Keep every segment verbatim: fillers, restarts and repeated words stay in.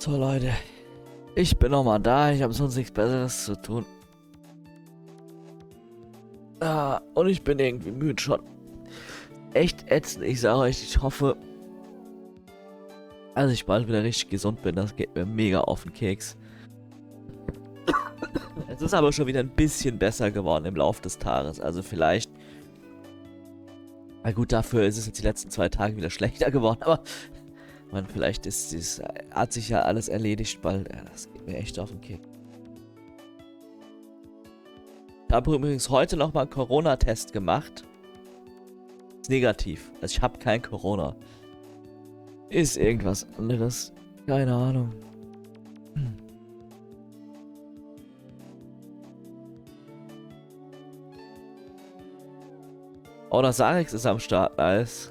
So Leute, ich bin nochmal da, ich habe sonst nichts Besseres zu tun. Ah, und ich bin irgendwie müde schon. Echt ätzend, ich sage euch, ich hoffe, dass ich bald wieder richtig gesund bin, das geht mir mega auf den Keks. Es ist aber schon wieder ein bisschen besser geworden im Laufe des Tages, also vielleicht... Na gut, dafür ist es jetzt die letzten zwei Tage wieder schlechter geworden, aber... Man, vielleicht ist es, hat sich ja alles erledigt, weil ja, das geht mir echt auf den Keks. Ich habe übrigens heute nochmal einen Corona-Test gemacht. Ist negativ. Also ich habe kein Corona. Ist irgendwas anderes. Keine Ahnung. Hm. Oh, das Sarix ist am Start. Nice.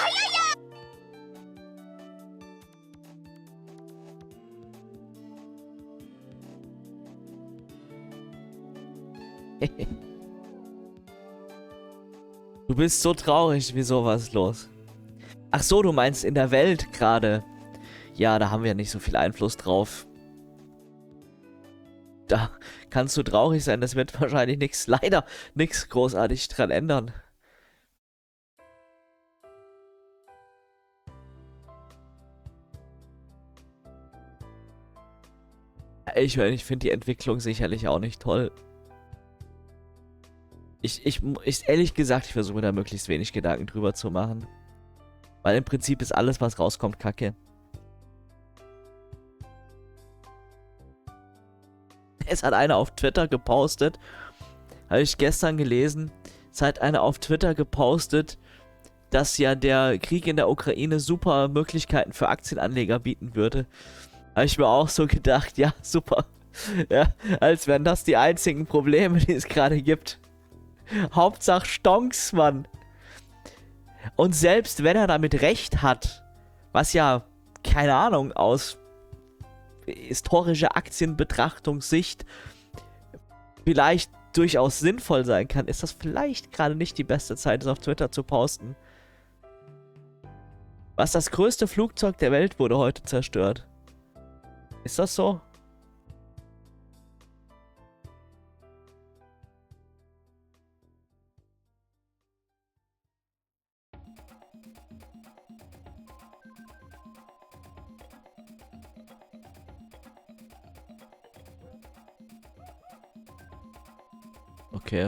Du bist so traurig, wieso, was ist los? Ach so, du meinst in der Welt gerade. Ja, da haben wir nicht so viel Einfluss drauf. Da kannst du traurig sein, das wird wahrscheinlich nichts, leider nichts großartig dran ändern. Ich, ich finde die Entwicklung sicherlich auch nicht toll. Ich, ich, ich, ehrlich gesagt, ich versuche da möglichst wenig Gedanken drüber zu machen. Weil im Prinzip ist alles, was rauskommt, Kacke. Es hat einer auf Twitter gepostet, habe ich gestern gelesen, es hat einer auf Twitter gepostet, dass ja der Krieg in der Ukraine super Möglichkeiten für Aktienanleger bieten würde. Habe ich mir auch so gedacht, ja, super. Ja, als wären das die einzigen Probleme, die es gerade gibt. Hauptsache Stonks, Mann. Und selbst wenn er damit recht hat, was ja, keine Ahnung, aus historischer Aktienbetrachtungssicht vielleicht durchaus sinnvoll sein kann, ist das vielleicht gerade nicht die beste Zeit, es auf Twitter zu posten. Was das größte Flugzeug der Welt wurde heute zerstört. Ist das so? Okay.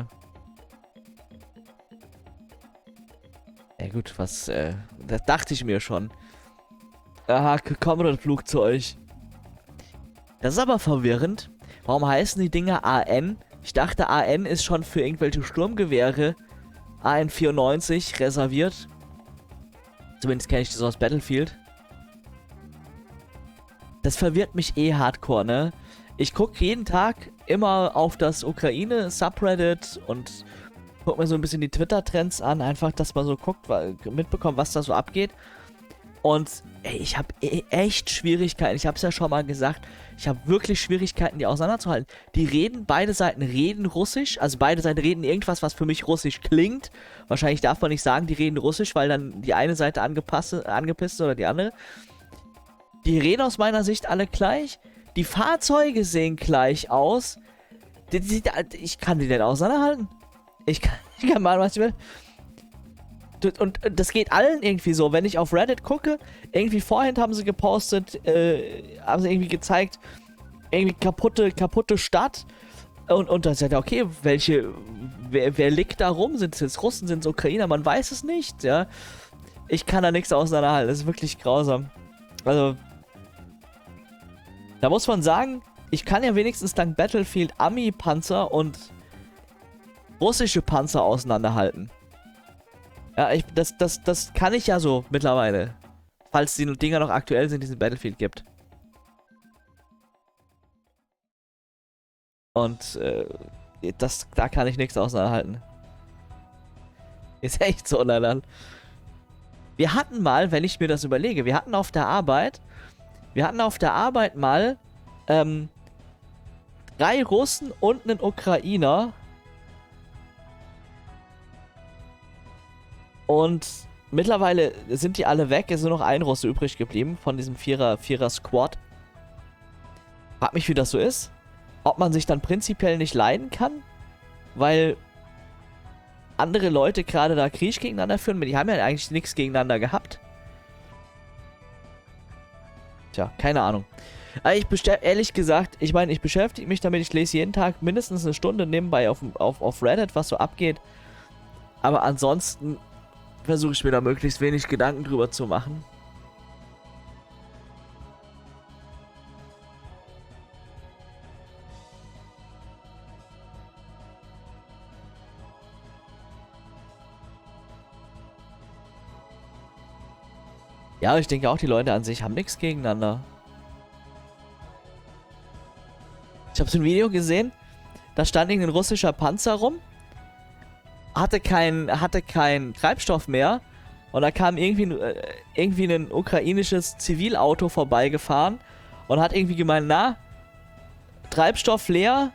Ja gut, was, äh, das dachte ich mir schon. Aha, Commodore-Flugzeug. Das ist aber verwirrend. Warum heißen die Dinger A N? Ich dachte, A N ist schon für irgendwelche Sturmgewehre A N vierundneunzig reserviert. Zumindest kenne ich das aus Battlefield. Das verwirrt mich eh hardcore, ne? Ich gucke jeden Tag immer auf das Ukraine-Subreddit und gucke mir so ein bisschen die Twitter-Trends an. Einfach, dass man so guckt, mitbekommt, was da so abgeht. Und ey, ich habe e echt Schwierigkeiten. Ich habe es ja schon mal gesagt. Ich habe wirklich Schwierigkeiten, die auseinanderzuhalten. Die reden, beide Seiten reden Russisch. Also beide Seiten reden irgendwas, was für mich Russisch klingt. Wahrscheinlich darf man nicht sagen, die reden Russisch, weil dann die eine Seite angepasst, angepisst ist oder die andere. Die reden aus meiner Sicht alle gleich. Die Fahrzeuge sehen gleich aus. Die, die, die, ich kann die denn auseinanderhalten. Ich kann, ich kann mal, was ich will. Und das geht allen irgendwie so. Wenn ich auf Reddit gucke, irgendwie vorhin haben sie gepostet, äh, haben sie irgendwie gezeigt, irgendwie kaputte, kaputte Stadt. Und, und dann sagt er, okay, welche, wer, wer liegt da rum? Sind es jetzt Russen, sind es Ukrainer? Man weiß es nicht, ja. Ich kann da nichts auseinanderhalten. Das ist wirklich grausam. Also, da muss man sagen, ich kann ja wenigstens dank Battlefield Ami-Panzer und russische Panzer auseinanderhalten. Ja, ich, das, das, das kann ich ja so mittlerweile. Falls die Dinger noch aktuell sind, die es in Battlefield gibt. Und, äh, das, da kann ich nichts auseinanderhalten. Ist echt so, leider. Wir hatten mal, wenn ich mir das überlege, wir hatten auf der Arbeit, wir hatten auf der Arbeit mal, ähm, drei Russen und einen Ukrainer. Und mittlerweile sind die alle weg. Es ist nur noch ein Russe übrig geblieben von diesem Vierer, Vierer Squad. Frag mich, wie das so ist. Ob man sich dann prinzipiell nicht leiden kann, weil andere Leute gerade da Krieg gegeneinander führen. Die haben ja eigentlich nichts gegeneinander gehabt. Tja, keine Ahnung. Aber ich ehrlich gesagt, ich meine, ich beschäftige mich damit. Ich lese jeden Tag mindestens eine Stunde nebenbei auf, auf, auf Reddit, was so abgeht. Aber ansonsten versuche ich mir da möglichst wenig Gedanken drüber zu machen. Ja, ich denke auch, die Leute an sich haben nichts gegeneinander. Ich habe so ein Video gesehen, da stand irgendein russischer Panzer rum, hatte kein, hatte kein Treibstoff mehr und da kam irgendwie, äh, irgendwie ein ukrainisches Zivilauto vorbeigefahren und hat irgendwie gemeint, na, Treibstoff leer.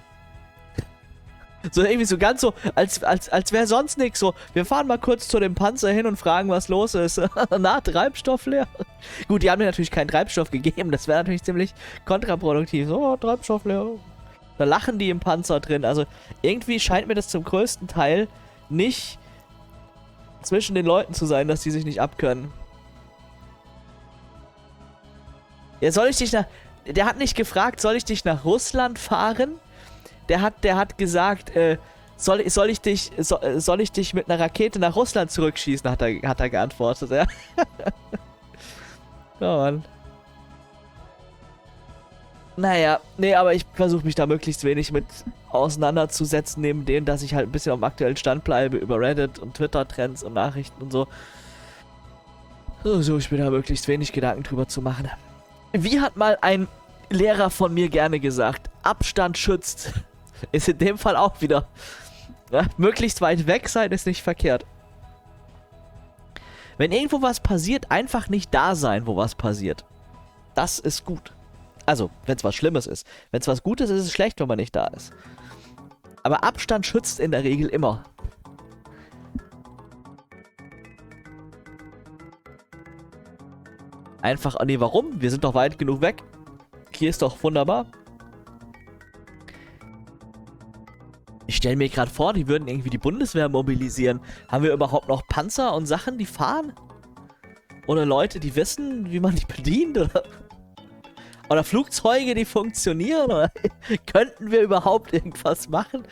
So irgendwie so ganz so, als, als, als wäre sonst nichts. So, wir fahren mal kurz zu dem Panzer hin und fragen, was los ist. Na, Treibstoff leer? Gut, die haben mir natürlich keinen Treibstoff gegeben. Das wäre natürlich ziemlich kontraproduktiv. So, oh, Treibstoff leer. Da lachen die im Panzer drin. Also irgendwie scheint mir das zum größten Teil nicht zwischen den Leuten zu sein, dass die sich nicht abkönnen. Ja, soll ich dich nach... Der hat nicht gefragt, soll ich dich nach Russland fahren? Der hat, der hat gesagt, äh, soll, soll ich dich, so,, soll ich dich mit einer Rakete nach Russland zurückschießen, hat er, hat er geantwortet, ja. Oh Mann. Naja, nee, aber ich versuche mich da möglichst wenig mit auseinanderzusetzen, neben dem, dass ich halt ein bisschen am aktuellen Stand bleibe über Reddit und Twitter-Trends und Nachrichten und so. Versuche ich mir da möglichst wenig Gedanken drüber zu machen. Wie hat mal ein Lehrer von mir gerne gesagt, Abstand schützt. Ist in dem Fall auch wieder. Ja, möglichst weit weg sein ist nicht verkehrt. Wenn irgendwo was passiert, einfach nicht da sein, wo was passiert. Das ist gut. Also, wenn es was Schlimmes ist. Wenn es was Gutes ist, ist es schlecht, wenn man nicht da ist. Aber Abstand schützt in der Regel immer. Einfach, nee, warum? Wir sind doch weit genug weg. Hier ist doch wunderbar. Ich stelle mir gerade vor, die würden irgendwie die Bundeswehr mobilisieren. Haben wir überhaupt noch Panzer und Sachen, die fahren? Oder Leute, die wissen, wie man die bedient? Oder, oder Flugzeuge, die funktionieren? Oder könnten wir überhaupt irgendwas machen?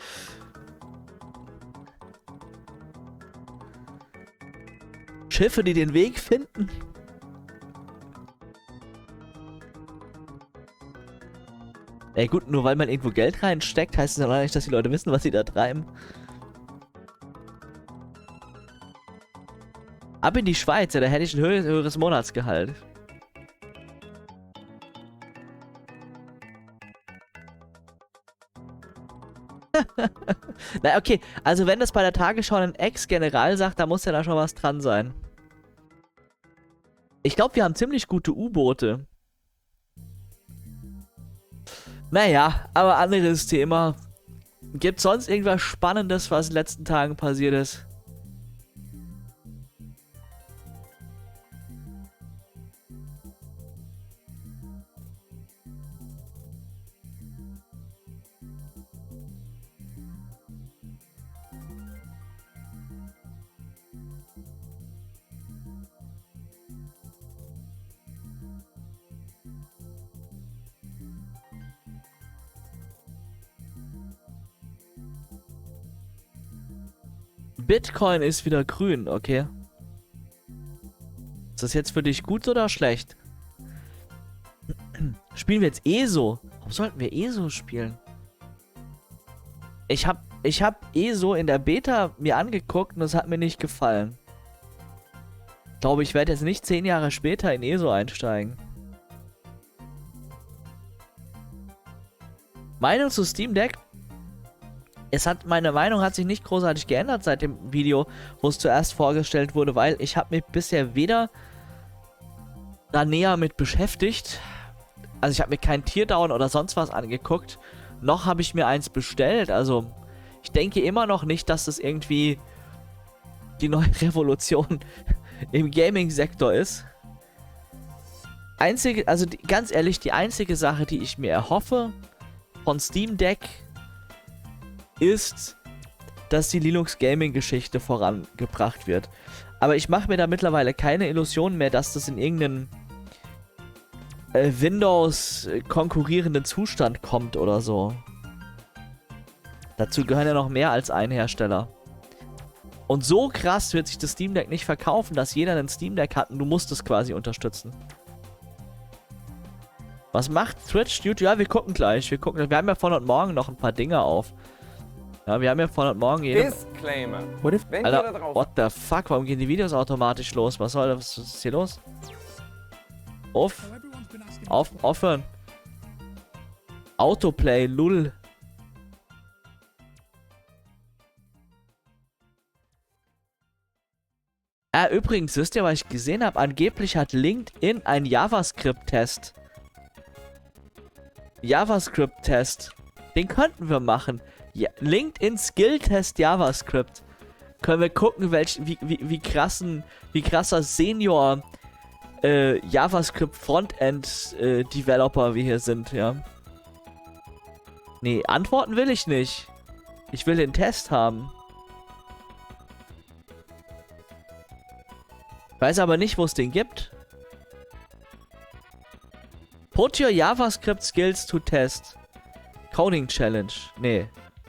Schiffe, die den Weg finden? Ey gut, nur weil man irgendwo Geld reinsteckt, heißt es ja noch nicht, dass die Leute wissen, was sie da treiben. Ab in die Schweiz, ja, da hätte ich ein höheres, höheres Monatsgehalt. Na okay, also wenn das bei der Tagesschau ein Ex-General sagt, da muss ja da schon was dran sein. Ich glaube, wir haben ziemlich gute U-Boote. Naja, aber anderes Thema. Gibt es sonst irgendwas Spannendes, was in den letzten Tagen passiert ist? Bitcoin ist wieder grün, okay. Ist das jetzt für dich gut oder schlecht? Spielen wir jetzt E S O? Warum sollten wir E S O spielen? Ich hab, ich hab E S O in der Beta mir angeguckt und es hat mir nicht gefallen. Ich glaube, ich werde jetzt nicht zehn Jahre später in E S O einsteigen. Meinung zu Steam Deck? Es hat, meine Meinung hat sich nicht großartig geändert seit dem Video, wo es zuerst vorgestellt wurde, weil ich habe mich bisher weder da näher mit beschäftigt, also ich habe mir kein Teardown oder sonst was angeguckt, noch habe ich mir eins bestellt, also ich denke immer noch nicht, dass das irgendwie die neue Revolution im Gaming-Sektor ist. einzige, also die, ganz ehrlich, die einzige Sache, die ich mir erhoffe von Steam Deck, ist, dass die Linux Gaming Geschichte vorangebracht wird. Aber ich mache mir da mittlerweile keine Illusionen mehr, dass das in irgendeinen äh, Windows konkurrierenden Zustand kommt oder so. Dazu gehören ja noch mehr als ein Hersteller. Und so krass wird sich das Steam Deck nicht verkaufen, dass jeder ein Steam Deck hat und du musst es quasi unterstützen. Was macht Twitch, YouTube? Ja, wir gucken gleich. Wir gucken. Wir haben ja von heute Morgen noch ein paar Dinge auf. Ja, wir haben ja von heute Morgen jede... Disclaimer. What if... Wenn Alter, ihr da drauf- what the fuck? Warum gehen die Videos automatisch los? Was soll das? Was ist hier los? Auf. Auf, aufhören. Autoplay, lull. Ah, übrigens, wisst ihr, was ich gesehen habe? Angeblich hat LinkedIn einen JavaScript-Test. JavaScript-Test. Den könnten wir machen. Ja, LinkedIn Skill-Test JavaScript. Können wir gucken, welch, wie, wie, wie krassen, wie krasser Senior äh, JavaScript Frontend äh, Developer wir hier sind, ja. Nee, antworten will ich nicht. Ich will den Test haben. Weiß aber nicht, wo es den gibt. Put your JavaScript skills to test. Coding Challenge. Nee.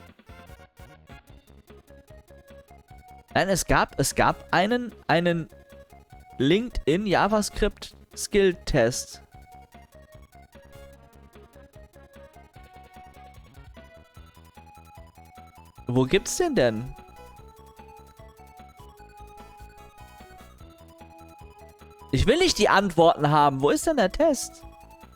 Nein, es gab, es gab einen, einen LinkedIn JavaScript Skill Test. Wo gibt's den denn? Ich will nicht die Antworten haben. Wo ist denn der Test?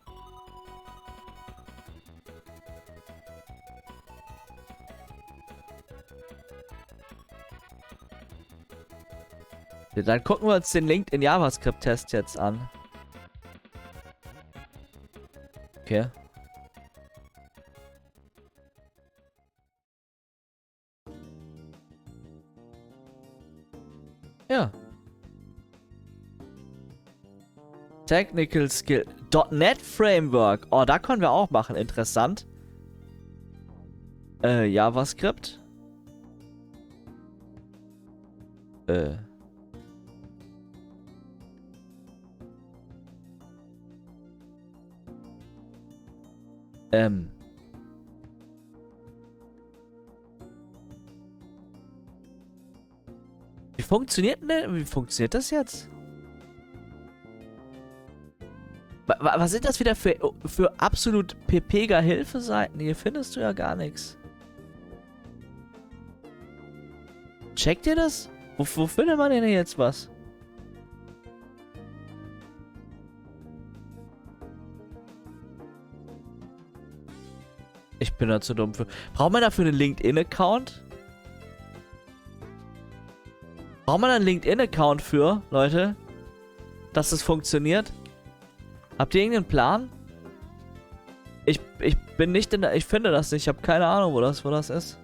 Ja, dann gucken wir uns den LinkedIn JavaScript-Test jetzt an. Okay. Ja. Technical Skill. .NET Framework. Oh, da können wir auch machen. Interessant. Äh, JavaScript. Äh. Ähm. Wie funktioniert denn, wie funktioniert das jetzt? Was sind das wieder für, für absolut pepega Hilfeseiten? Hier findest du ja gar nichts. Checkt ihr das? Wo, wo findet man denn jetzt was? Ich bin da zu dumm für. Braucht man dafür einen LinkedIn-Account? Braucht man einen LinkedIn-Account für, Leute? Dass das funktioniert? Habt ihr irgendeinen Plan? Ich, ich bin nicht in der... Ich finde das nicht. Ich habe keine Ahnung, wo das, wo das ist.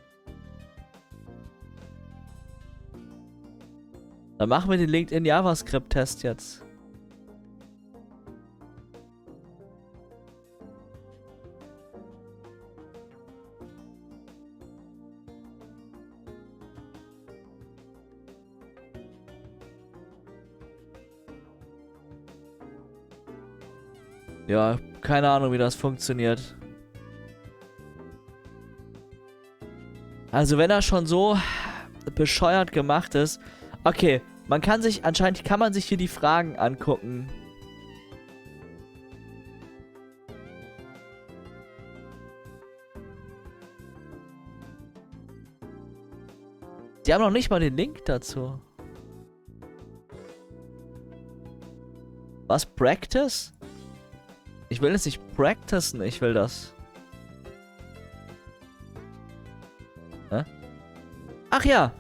Dann machen wir den LinkedIn JavaScript-Test jetzt. Ja, keine Ahnung, wie das funktioniert. Also wenn er schon so bescheuert gemacht ist. Okay, man kann sich, anscheinend kann man sich hier die Fragen angucken. Die haben noch nicht mal den Link dazu. Was? Practice? Ich will es nicht practicen, ich will das. Hä? Ach ja!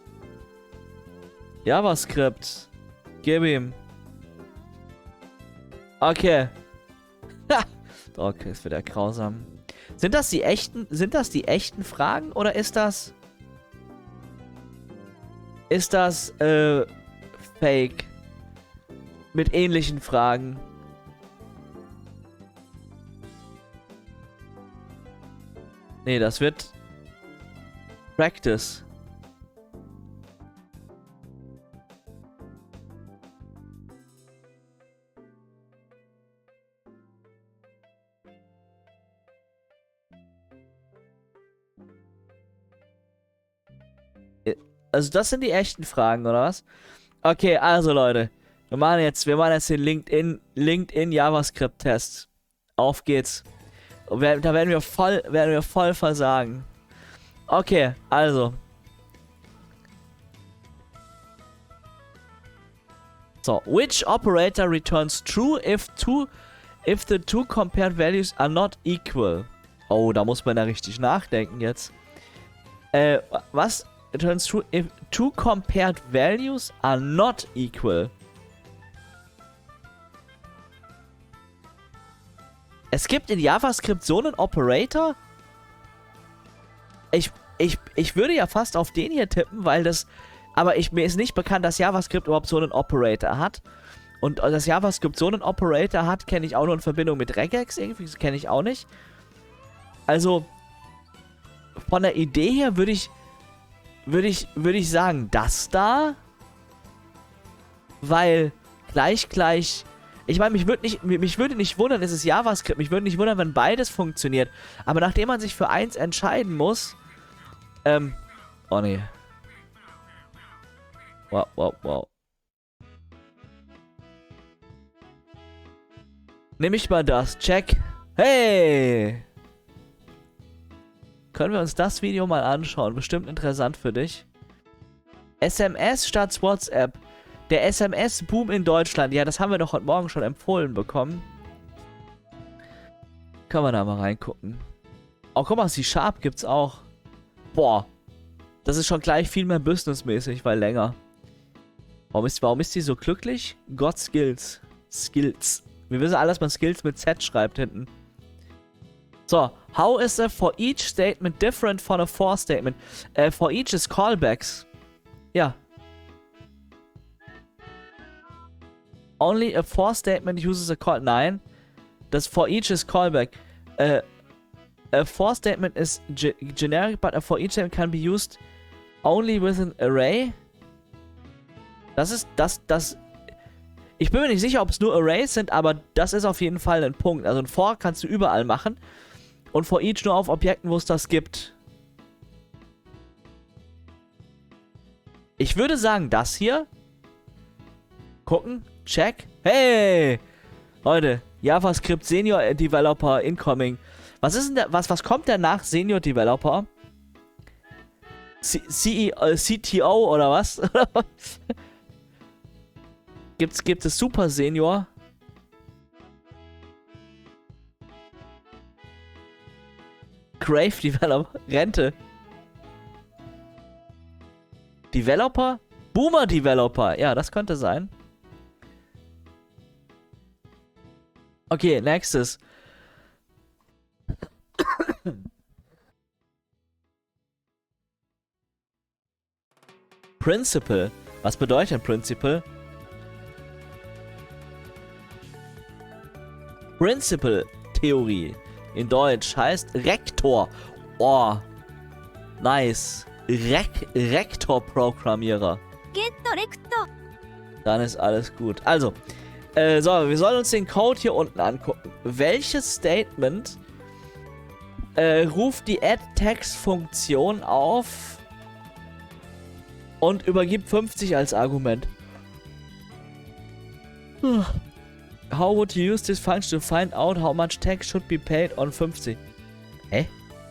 JavaScript. Gib ihm. Okay. Ha! Okay, ist wieder grausam. Sind das die echten, sind das die echten Fragen oder ist das... Ist das, äh, Fake? Mit ähnlichen Fragen. Nee, das wird Practice. Also das sind die echten Fragen, oder was? Okay, also Leute. Wir machen jetzt, wir machen jetzt den LinkedIn, LinkedIn JavaScript-Test. Auf geht's. Und wir, da werden wir voll, werden wir voll versagen. Okay, also. So, which operator returns true if two, if the two compared values are not equal? Oh, da muss man ja richtig nachdenken jetzt. Äh, was returns true if two compared values are not equal? Es gibt in JavaScript so einen Operator? Ich, ich, ich würde ja fast auf den hier tippen, weil das... Aber ich, mir ist nicht bekannt, dass JavaScript überhaupt so einen Operator hat. Und dass JavaScript so einen Operator hat, kenne ich auch nur in Verbindung mit Regex irgendwie. Das kenne ich auch nicht. Also, von der Idee her würde ich... Würde ich, würde ich sagen, das da? Weil gleich, gleich... Ich meine, mich würde nicht, mich würde nicht wundern, es ist JavaScript. Mich würde nicht wundern, wenn beides funktioniert. Aber nachdem man sich für eins entscheiden muss... Ähm... Oh, nee. Wow, wow, wow. Nehme ich mal das. Check. Hey! Können wir uns das Video mal anschauen? Bestimmt interessant für dich. S M S statt WhatsApp. Der S M S-Boom in Deutschland. Ja, das haben wir doch heute Morgen schon empfohlen bekommen. Können wir da mal reingucken. Oh, guck mal, C-Sharp gibt's auch. Boah. Das ist schon gleich viel mehr businessmäßig, weil länger. Warum ist, warum ist die so glücklich? God Skills. Skills. Wir wissen alle, dass man Skills mit Z schreibt hinten. So. How is a for each statement different from a for statement? Uh, for each is callbacks. Ja. Only a for statement uses a call. Nein. Das for each is callback. Uh, a for statement is ge generic, but a for each statement can be used only with an array. Das ist, das, das... Ich bin mir nicht sicher, ob es nur Arrays sind, aber das ist auf jeden Fall ein Punkt. Also ein for kannst du überall machen. Und for each nur auf Objekten, wo es das gibt. Ich würde sagen, das hier. Gucken. Check. Hey! Leute, JavaScript Senior Developer Incoming. Was ist denn der, was, was kommt denn nach Senior Developer? C C äh, C T O oder was? Gibt's, gibt es Super Senior? Grave Developer? Rente? Developer? Boomer Developer. Ja, das könnte sein. Okay, nächstes. Principle. Was bedeutet Principle? Principle-Theorie in Deutsch heißt Rektor. Oh, nice. Rek Rektor-Programmierer. Dann ist alles gut. Also, äh, so, wir sollen uns den Code hier unten angucken. Welches Statement äh, ruft die Add-Text-Funktion auf und übergibt fünfzig als Argument? Hm. How would you use this function to find out how much tax should be paid on fünfzig? Hä?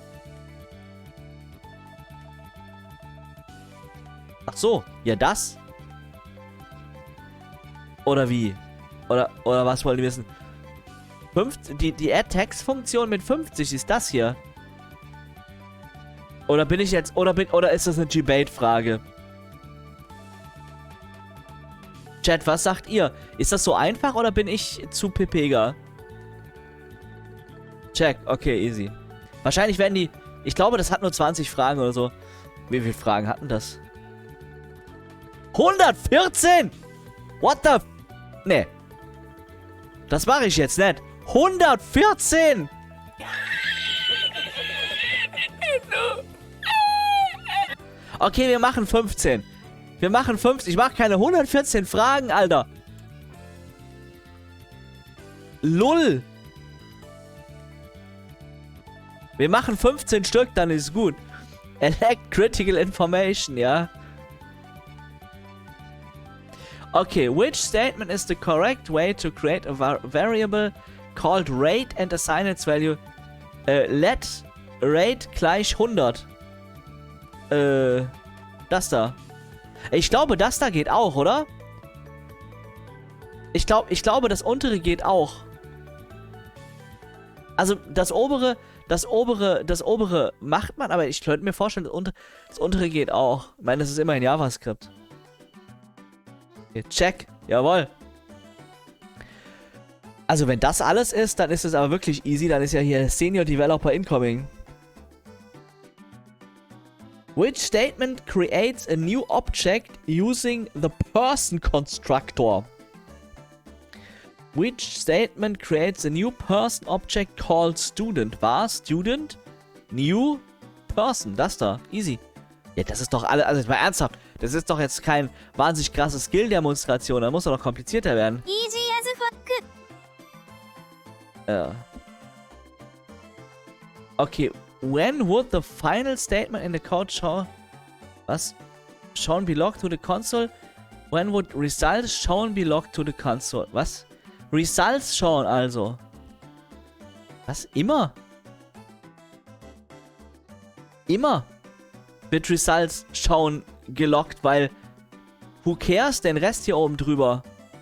Ach so, ja das? Oder wie? Oder, oder was wollen die wissen? fünfzig, die die Add-Text-Funktion mit fünfzig ist das hier? Oder bin ich jetzt, oder bin, oder ist das eine Debate-Frage? Chat, was sagt ihr? Ist das so einfach oder bin ich zu pepega? Check, okay, easy. Wahrscheinlich werden die... Ich glaube, das hat nur zwanzig Fragen oder so. Wie viele Fragen hatten das? hundertvierzehn! What the... Nee. Das mache ich jetzt nicht. hundertvierzehn! Okay, wir machen fünfzehn. Wir machen fünfzehn. Ich mache keine hundertvierzehn Fragen, Alter. Lull. Wir machen fünfzehn Stück, dann ist gut. Elect Critical Information, ja. Okay, which statement is the correct way to create a var variable called rate and assign its value? Äh, let rate gleich hundert. Äh, das da. Ich glaube, das da geht auch, oder? Ich glaube, ich glaube, das untere geht auch. Also, das obere, das obere, das obere macht man, aber ich könnte mir vorstellen, das untere, das untere geht auch. Ich meine, das ist immerhin JavaScript. Okay, check. Jawohl. Also, wenn das alles ist, dann ist es aber wirklich easy. Dann ist ja hier Senior Developer Incoming. Which statement creates a new object using the person constructor? Which statement creates a new person object called student? War student? New person. Das da. Easy. Ja, das ist doch alles. Also, jetzt mal ernsthaft. Das ist doch jetzt kein wahnsinnig krasses Skill-Demonstration. Da muss doch noch komplizierter werden. Easy as a fuck. Ja. Okay. When would the final statement in the code show... Was? Shown be logged to the console? When would results shown be logged to the console? Was? Results shown also. Was? Immer? Immer wird Results shown gelockt, weil who cares den Rest hier oben drüber?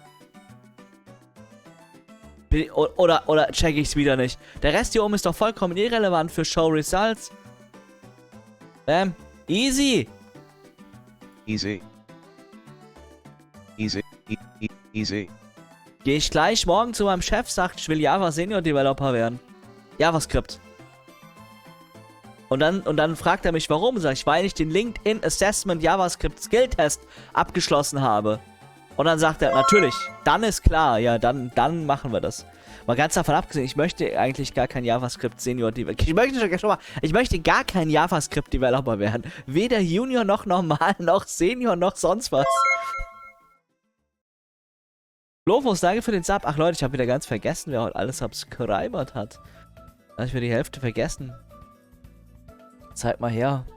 Oder, oder check ich's wieder nicht. Der Rest hier oben ist doch vollkommen irrelevant für Show Results. Bam. Easy. Easy. Easy. E e easy. Gehe ich gleich morgen zu meinem Chef, sagt, ich will Java Senior Developer werden. JavaScript. Und dann, und dann fragt er mich, warum? Sag ich, weil ich den LinkedIn Assessment JavaScript Skill Test abgeschlossen habe. Und dann sagt er, natürlich, dann ist klar, ja, dann, dann machen wir das. Mal ganz davon abgesehen, ich möchte eigentlich gar kein JavaScript Senior Developer. Ich möchte schon mal, ich möchte gar kein JavaScript Developer werden. Weder Junior noch normal, noch Senior, noch sonst was. Lofos, danke für den Sub. Ach Leute, ich habe wieder ganz vergessen, wer heute alles subscribert hat. Da habe ich mir die Hälfte vergessen. Zeig mal her.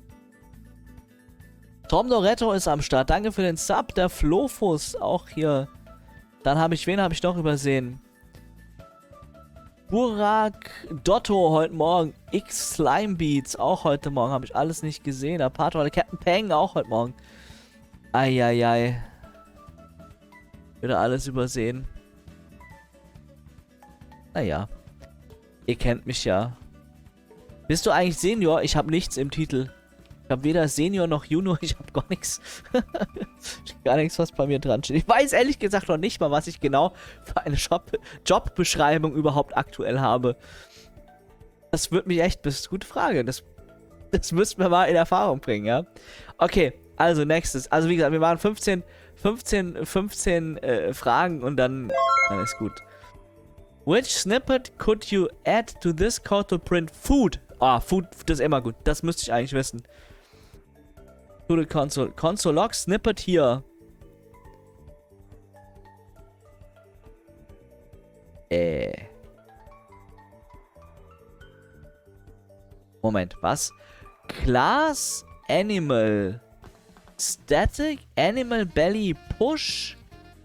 Tom Doretto ist am Start. Danke für den Sub. Der Flofus auch hier. Dann habe ich, wen habe ich noch übersehen? Burak Dotto heute Morgen. X Slime Beats auch heute Morgen. Habe ich alles nicht gesehen. Der Pato, der Captain Peng auch heute Morgen. Eieiei. Wieder alles übersehen. Naja. Ihr kennt mich ja. Bist du eigentlich Senior? Ich habe nichts im Titel. Ich habe weder Senior noch Junior. Ich habe gar nichts. Gar nichts, was bei mir dran steht. Ich weiß ehrlich gesagt noch nicht mal, was ich genau für eine Job Jobbeschreibung überhaupt aktuell habe. Das würde mich echt... Das ist eine gute Frage. Das, das müssten wir mal in Erfahrung bringen, ja? Okay, also nächstes. Also wie gesagt, wir waren fünfzehn, fünfzehn, fünfzehn äh, Fragen und dann... Dann ist gut. Which snippet could you add to this code to print food? Ah, Food, das ist immer gut. Das müsste ich eigentlich wissen. To the console. Console log snippet hier. Äh. Moment, was? Class Animal. Static Animal Belly Push.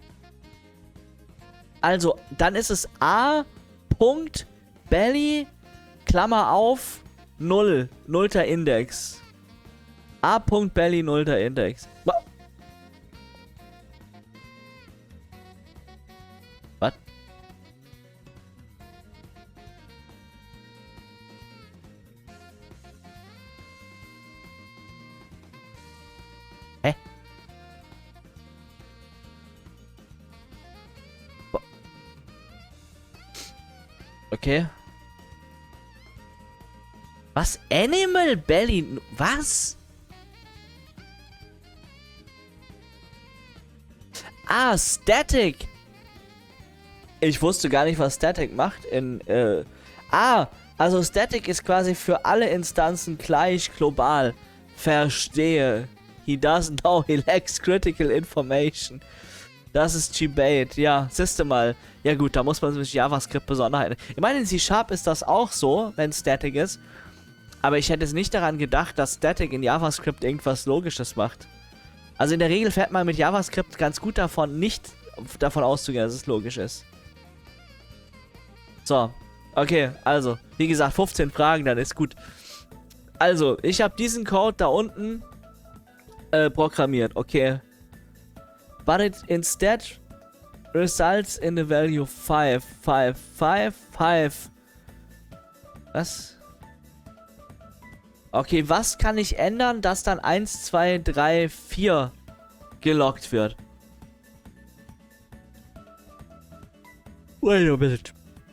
Also, dann ist es A. Belly, Klammer auf, null. Nullter Index. A. Belly, nullter Index. Was? Hä? Okay. Was? Animal Belly? Was? Ah, Static. Ich wusste gar nicht, was Static macht in, äh... Ah, also Static ist quasi für alle Instanzen gleich global. Verstehe. He doesn't know, he lacks critical information. Das ist G-Bait, ja, siehst du mal. Ja gut, da muss man sich JavaScript-Besonderheiten. Ich meine, in C-Sharp ist das auch so, wenn es Static ist. Aber ich hätte es nicht daran gedacht, dass Static in JavaScript irgendwas Logisches macht. Also in der Regel fährt man mit JavaScript ganz gut davon, nicht davon auszugehen, dass es logisch ist. So, okay, also, wie gesagt, fünfzehn Fragen, dann ist gut. Also, ich habe diesen Code da unten äh, programmiert, okay. But it instead results in the value five, five, five, five. Was? Okay, was kann ich ändern, dass dann eins, zwei, drei, vier gelockt wird? Wait a minute.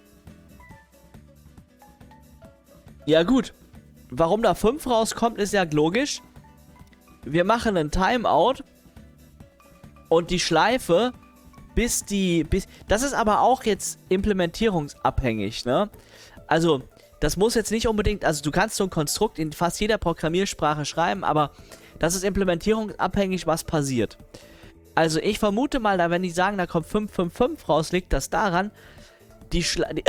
Ja gut. Warum da fünf rauskommt, ist ja logisch. Wir machen einen Timeout. Und die Schleife, bis die... bis das ist aber auch jetzt implementierungsabhängig, ne? Also, das muss jetzt nicht unbedingt... Also, du kannst so ein Konstrukt in fast jeder Programmiersprache schreiben, aber das ist implementierungsabhängig, was passiert. Also, ich vermute mal, da wenn die sagen, da kommt fünf fünf fünf raus, liegt das daran, die, Schla die,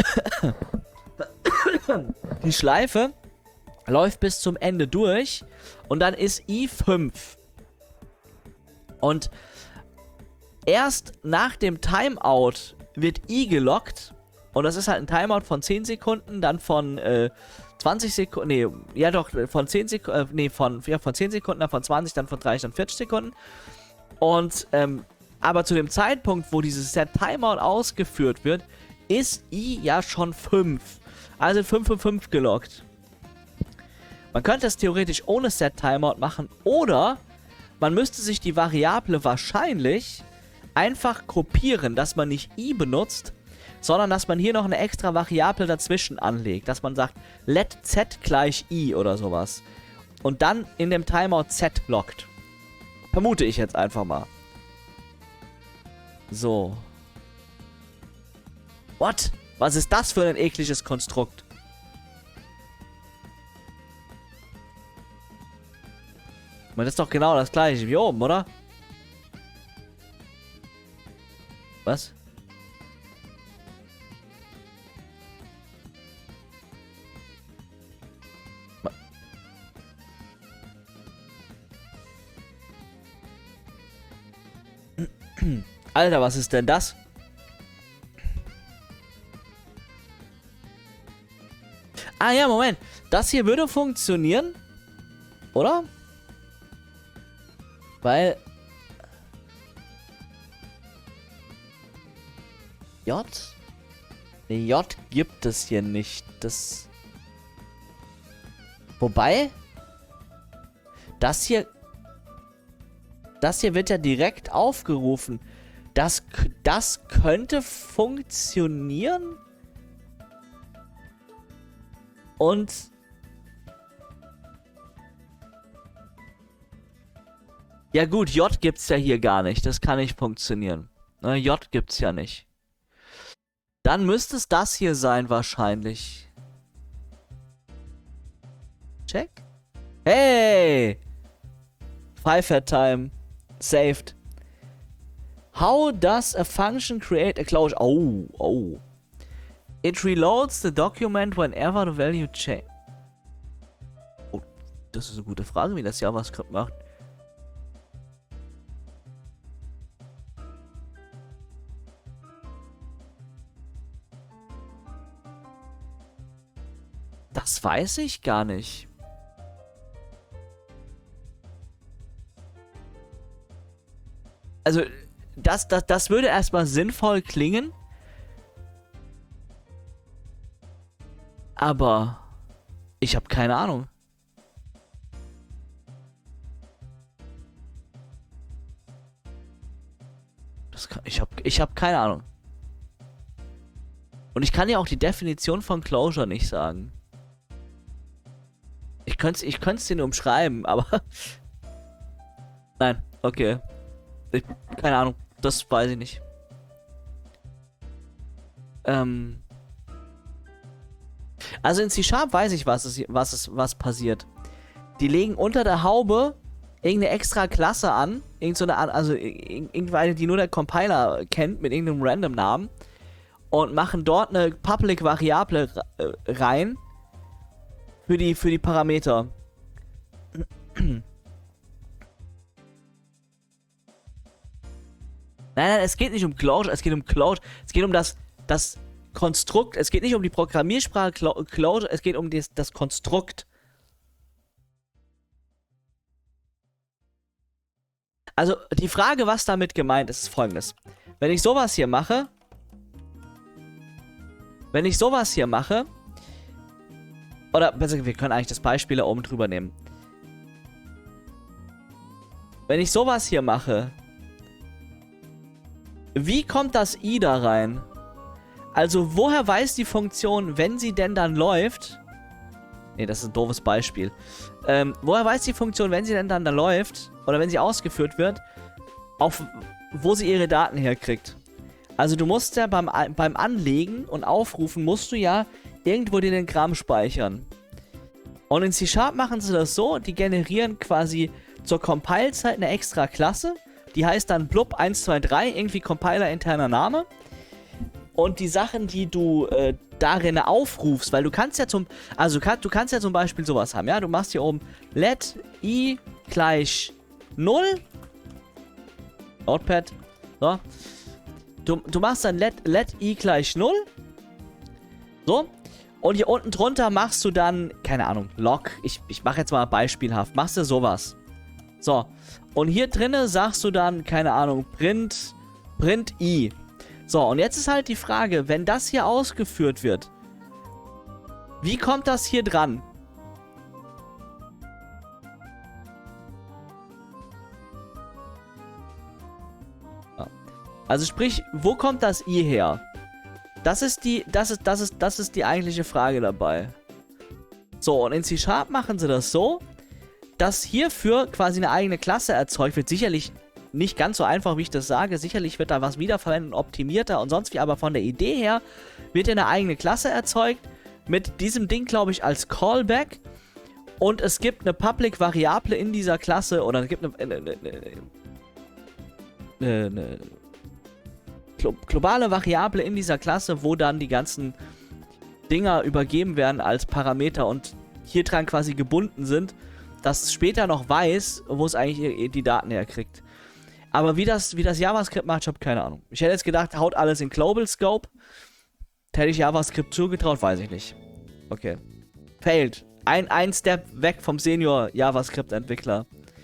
die Schleife läuft bis zum Ende durch und dann ist i fünf. Und erst nach dem Timeout wird i gelockt. Und das ist halt ein Timeout von zehn Sekunden, dann von äh, zwanzig Sekunden, nee, ja doch, von zehn Sekunden, äh, nee, von, ja, von zehn Sekunden, dann von zwanzig, dann von dreißig, dann vierzig Sekunden. Und, ähm, aber zu dem Zeitpunkt, wo dieses Set Timeout ausgeführt wird, ist i ja schon fünf. Also fünf fünf fünf gelockt. Man könnte es theoretisch ohne Set Timeout machen oder man müsste sich die Variable wahrscheinlich einfach kopieren, dass man nicht i benutzt, sondern dass man hier noch eine extra Variable dazwischen anlegt. Dass man sagt, let z gleich i oder sowas. Und dann in dem Timeout z lockt. Vermute ich jetzt einfach mal. So. What? Was ist das für ein ekliges Konstrukt? Das ist doch genau das gleiche wie oben, oder? Was? Alter, was ist denn das? Ah ja, Moment. Das hier würde funktionieren. Oder? Weil... J? Ne, J gibt es hier nicht. Das... Wobei... Das hier... Das hier wird ja direkt aufgerufen. Das, das könnte funktionieren. Und... Ja gut, J gibt's ja hier gar nicht. Das kann nicht funktionieren. Ne, J gibt's ja nicht. Dann müsste es das hier sein wahrscheinlich. Check. Hey! Five Time. Saved. How does a function create a closure? Oh, oh. It reloads the document whenever the value change. Oh, das ist eine gute Frage, wie das JavaScript macht. Das weiß ich gar nicht. Also, das, das, das würde erstmal sinnvoll klingen. Aber ich habe keine Ahnung. Das kann, ich habe ich hab keine Ahnung. Und ich kann ja auch die Definition von Closure nicht sagen. Ich könnte ich es dir umschreiben, aber... Nein, okay. Ich, keine Ahnung, das weiß ich nicht. Ähm... Also in C-Sharp weiß ich, was, es, was, es, was passiert. die legen unter der Haube irgendeine extra Klasse an, irgend so eine, also irgendeine, die nur der Compiler kennt, mit irgendeinem random Namen, und machen dort eine Public Variable rein für die, für die Parameter. Nein, nein, es geht nicht um Clojure, es geht um Clojure, es geht um das, das Konstrukt, es geht nicht um die Programmiersprache Clojure, es geht um das, das Konstrukt. Also, die Frage, was damit gemeint ist, ist folgendes. Wenn ich sowas hier mache, wenn ich sowas hier mache, oder besser, wir können eigentlich das Beispiel da oben drüber nehmen. Wenn ich sowas hier mache, wie kommt das i da rein? Also, woher weiß die Funktion, wenn sie denn dann läuft? Ne, das ist ein doofes Beispiel. Ähm, woher weiß die Funktion, wenn sie denn dann da läuft, oder wenn sie ausgeführt wird, auf wo sie ihre Daten herkriegt? Also, du musst ja beim, beim Anlegen und Aufrufen, musst du ja irgendwo dir den Kram speichern. Und in C-Sharp machen sie das so, die generieren quasi zur Compile-Zeit eine extra Klasse. Die heißt dann blub eins zwei drei, irgendwie Compiler-interner Name. Und die Sachen, die du äh, darin aufrufst, weil du kannst ja zum, also kann, du kannst ja zum Beispiel sowas haben, ja, du machst hier oben let i gleich null. Notepad, so. Du, du machst dann let, let i gleich null. So. Und hier unten drunter machst du dann, keine Ahnung, log, ich, ich mache jetzt mal beispielhaft, machst du sowas. So. Und hier drinnen sagst du dann, keine Ahnung, print, print i. So, und jetzt ist halt die Frage, wenn das hier ausgeführt wird, wie kommt das hier dran? Ja. Also sprich, wo kommt das i her? Das ist die, das ist, das ist, das ist die eigentliche Frage dabei. So, und in C-Sharp machen sie das so, dass hierfür quasi eine eigene Klasse erzeugt wird. Sicherlich nicht ganz so einfach, wie ich das sage. Sicherlich wird da was wiederverwendet und optimierter und sonst wie. Aber von der Idee her wird eine eigene Klasse erzeugt. Mit diesem Ding, glaube ich, als Callback. Und es gibt eine Public Variable in dieser Klasse. Oder es gibt eine, eine, eine, eine, eine globale Variable in dieser Klasse, wo dann die ganzen Dinger übergeben werden als Parameter und hier dran quasi gebunden sind, dass es später noch weiß, wo es eigentlich die Daten herkriegt. Aber wie das, wie das JavaScript macht, ich habe keine Ahnung. Ich hätte jetzt gedacht, haut alles in Global Scope. Hätte ich JavaScript zugetraut, weiß ich nicht. Okay. Failed. Ein, ein Step weg vom Senior JavaScript-Entwickler.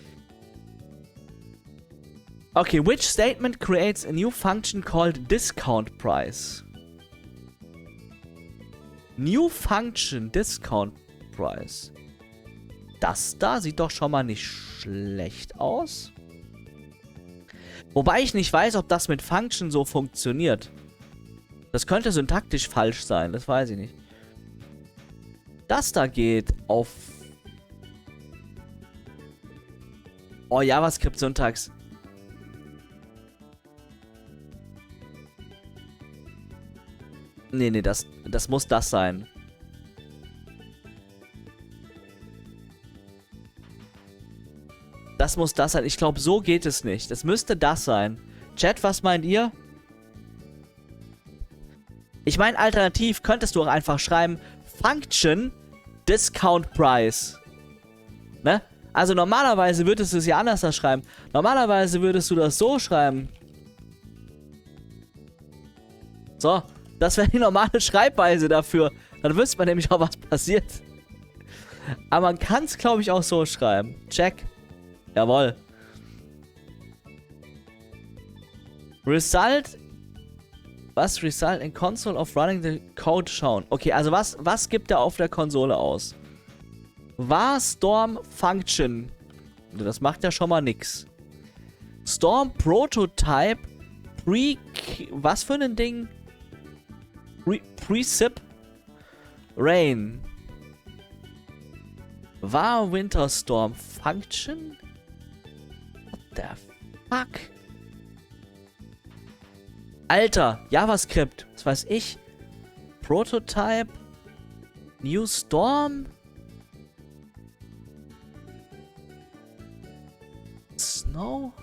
Okay, which statement creates a new function called discount price? New function discount price. Das da sieht doch schon mal nicht schlecht aus. Wobei ich nicht weiß, ob das mit Function so funktioniert. Das könnte syntaktisch falsch sein, das weiß ich nicht. Das da geht auf... Oh, JavaScript-Syntax. Nee, nee, das, das muss das sein. Das muss das sein. Ich glaube, so geht es nicht. Das müsste das sein. Chat, was meint ihr? Ich meine, alternativ könntest du auch einfach schreiben Function Discount Price. Ne? Also normalerweise würdest du es ja anders schreiben. Normalerweise würdest du das so schreiben. So. Das wäre die normale Schreibweise dafür. Dann wüsste man nämlich auch, was passiert. Aber man kann es, glaube ich, auch so schreiben. Check. Jawohl. Result. Was? Result in console of running the code shown. Okay, also was, was gibt er auf der Konsole aus? Var Storm Function. Das macht ja schon mal nix. Storm Prototype. Pre... Was für ein Ding? Pre Precip Rain. War Winterstorm Function? What the fuck? Alter, JavaScript, was weiß ich? Prototype? New Storm? Snow?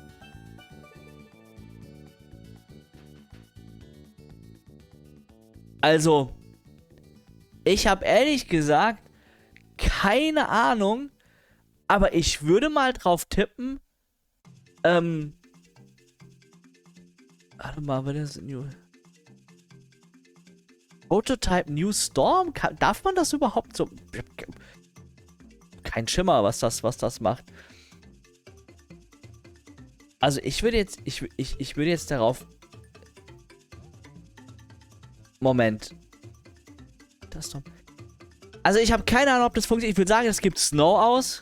Also, ich habe ehrlich gesagt keine Ahnung, aber ich würde mal drauf tippen, ähm, warte mal, was ist New? Prototype New Storm? Kann, darf man das überhaupt so? Kein Schimmer, was das, was das macht. Also ich würde jetzt, ich, ich, ich würde jetzt darauf... Moment. Das doch... Also ich habe keine Ahnung, ob das funktioniert. Ich würde sagen, es gibt Snow aus.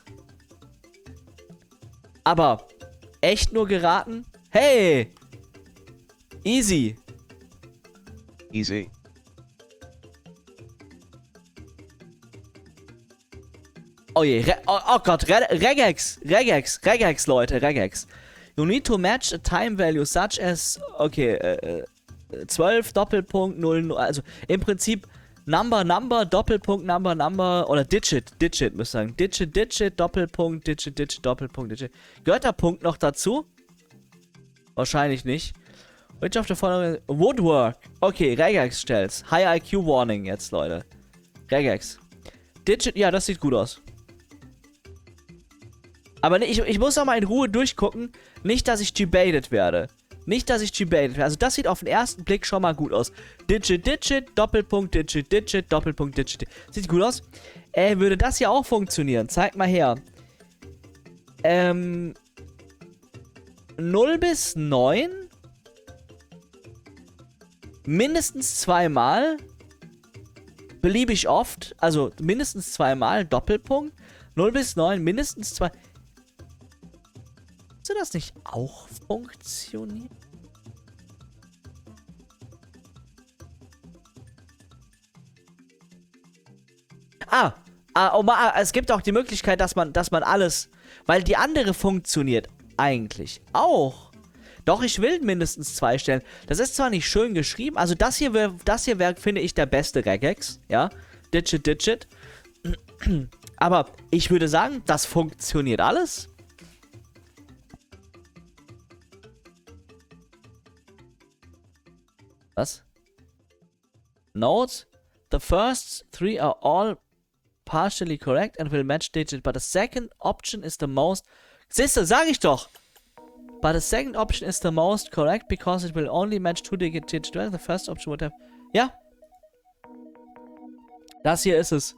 Aber echt nur geraten? Hey! Easy. Easy. Oh je, Re oh, oh Gott, Re Regex, Regex, Regex, Leute, Regex. You need to match a time value such as, okay, äh, zwölf, Doppelpunkt, null, also im Prinzip Number, Number, Doppelpunkt, Number, Number, oder Digit, Digit, müsst ihr sagen. Digit, Digit, Doppelpunkt, Digit, Digit, Doppelpunkt, Digit. Gehört der Punkt noch dazu? Wahrscheinlich nicht. Which of the following... Woodwork. Okay, Regex stellt's. High I Q Warning jetzt, Leute. Regex. Digit, ja, das sieht gut aus. Aber ich, ich muss auch mal in Ruhe durchgucken. Nicht, dass ich gebaitet werde. Nicht, dass ich gebaitet werde. Also das sieht auf den ersten Blick schon mal gut aus. Digit, Digit, Doppelpunkt, Digit, Digit, Doppelpunkt, Digit. Sieht gut aus. Äh, würde das hier auch funktionieren? Zeig mal her. Ähm... null bis neun. Mindestens zweimal. Beliebig oft. Also mindestens zweimal. Doppelpunkt. null bis neun. Mindestens zwei. Müsste das nicht auch funktionieren? Ah. Ah, oh, ah, es gibt auch die Möglichkeit, dass man, dass man alles... Weil die andere funktioniert eigentlich auch. Doch, ich will mindestens zwei stellen. Das ist zwar nicht schön geschrieben, also das hier wäre, das hier wäre, finde ich, der beste Regex, ja. Digit, Digit. Aber ich würde sagen, das funktioniert alles. Was? Note, the first three are all partially correct and will match digit, but the second option is the most... Siehste, sag ich doch! But the second option is the most correct because it will only match two digit digit. The first option would have... Ja. Das hier ist es.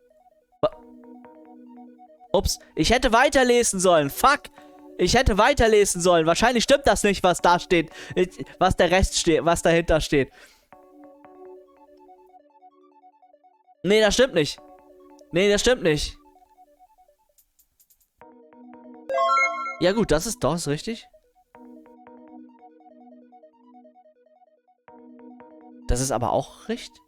Ups. Ich hätte weiterlesen sollen. Fuck. Ich hätte weiterlesen sollen. Wahrscheinlich stimmt das nicht, was da steht. Was der Rest steht. Was dahinter steht. Nee, das stimmt nicht. Nee, das stimmt nicht. Ja gut, das ist doch ist richtig. Das ist aber auch richtig.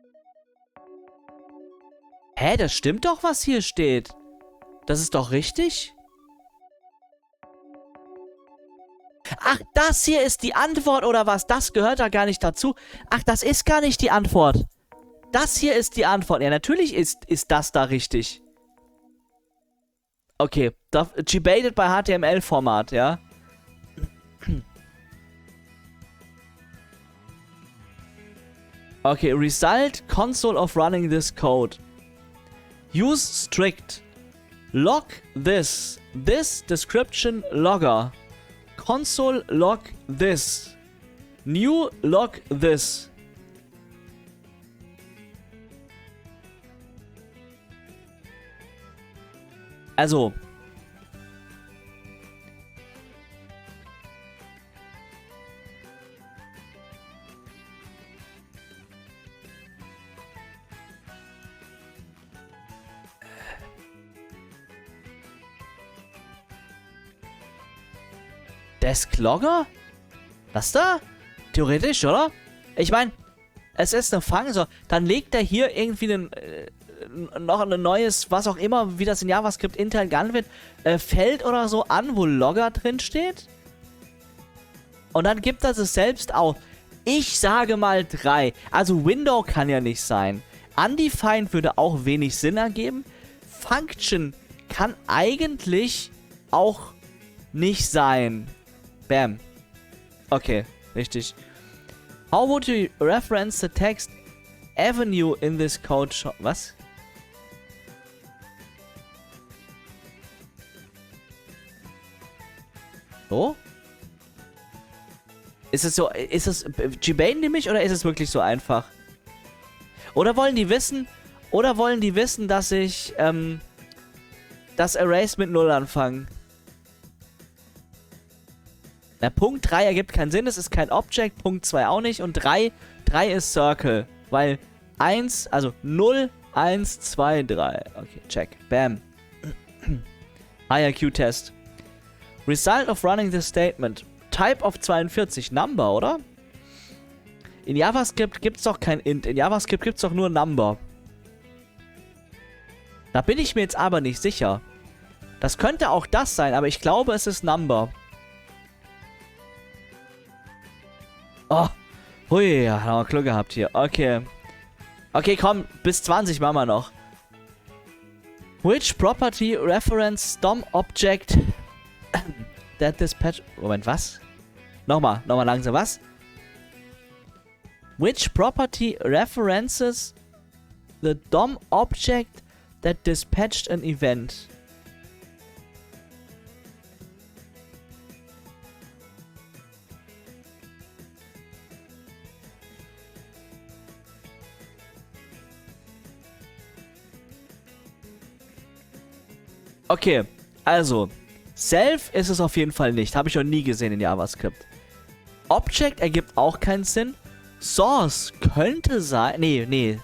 Hä, das stimmt doch, was hier steht. Das ist doch richtig. Ach, das hier ist die Antwort oder was? Das gehört da gar nicht dazu. Ach, das ist gar nicht die Antwort. Das hier ist die Antwort. Ja, natürlich ist, ist das da richtig. Okay, debated bei H T M L-Format, ja. Okay, result console of running this code. Use strict. Log this. This description logger. Console log this. New log this. Also. Desklogger? Das da? Theoretisch, oder? Ich meine, es ist eine Fang, so. Dann legt er hier irgendwie einen, äh, noch ein neues, was auch immer, wie das in JavaScript intern gehandelt wird, äh, Feld oder so an, wo Logger drin steht. Und dann gibt er es selbst auf. Ich sage mal drei. Also Window kann ja nicht sein. Undefined würde auch wenig Sinn ergeben. Function kann eigentlich auch nicht sein. Bam. Okay, richtig. How would you reference the text avenue in this code? Was? So? Ist es so, ist es, debaten die mich oder ist es wirklich so einfach? Oder wollen die wissen, oder wollen die wissen, dass ich, ähm, das Erase mit null anfangen? Na, Punkt drei ergibt keinen Sinn, es ist kein Object, Punkt zwei auch nicht und drei, drei ist Circle, weil eins, also null, eins, zwei, drei. Okay, check. Bam. I R Q-Test. Result of running this statement. Type of zweiundvierzig, Number, oder? In JavaScript gibt es doch kein Int. In JavaScript gibt es doch nur Number. Da bin ich mir jetzt aber nicht sicher. Das könnte auch das sein, aber ich glaube, es ist Number. Oh. Hui, ja, haben wir Glück gehabt hier. Okay. Okay, komm, bis zwanzig machen wir noch. Which property reference D O M object that dispatch... Moment, was? Nochmal, nochmal langsam, was? Which property references the D O M object that dispatched an event? Okay, also, Self ist es auf jeden Fall nicht. Habe ich noch nie gesehen in JavaScript. Object ergibt auch keinen Sinn. Source könnte sein... Nee, nee.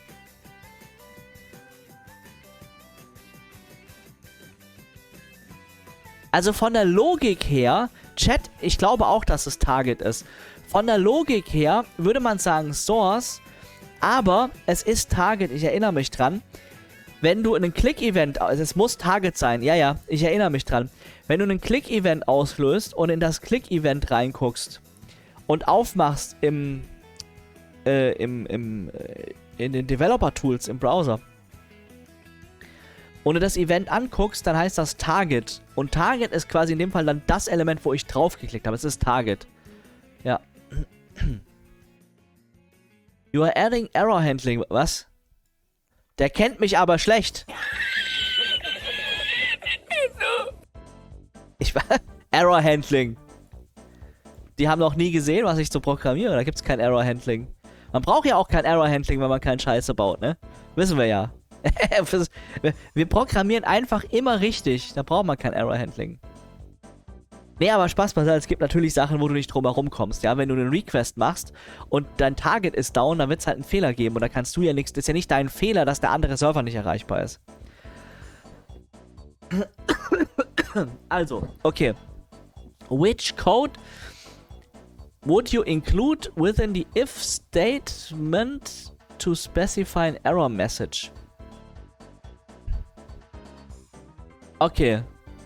Also von der Logik her... Chat, ich glaube auch, dass es Target ist. Von der Logik her würde man sagen Source. Aber es ist Target, ich erinnere mich dran. Wenn du einen Click-Event, also es muss Target sein, ja, ja, ich erinnere mich dran. Wenn du einen Click-Event auslöst und in das Click-Event reinguckst und aufmachst im, äh, im, im, äh, in den Developer-Tools im Browser und du das Event anguckst, dann heißt das Target. Und Target ist quasi in dem Fall dann das Element, wo ich draufgeklickt habe. Es ist Target. Ja. You are adding error handling. Was? Der kennt mich aber schlecht. Ich war... Error Handling. Die haben noch nie gesehen, was ich so programmiere. Da gibt es kein Error Handling. Man braucht ja auch kein Error Handling, wenn man keinen Scheiße baut, ne? Wissen wir ja. Wir programmieren einfach immer richtig. Da braucht man kein Error Handling. Nee, aber Spaß beiseite, es gibt natürlich Sachen, wo du nicht drum herum kommst, ja, wenn du einen Request machst und dein Target ist down, dann wird es halt einen Fehler geben und da kannst du ja nichts, das ist ja nicht dein Fehler, dass der andere Server nicht erreichbar ist. Also, okay. Which code would you include within the if statement to specify an error message? Okay.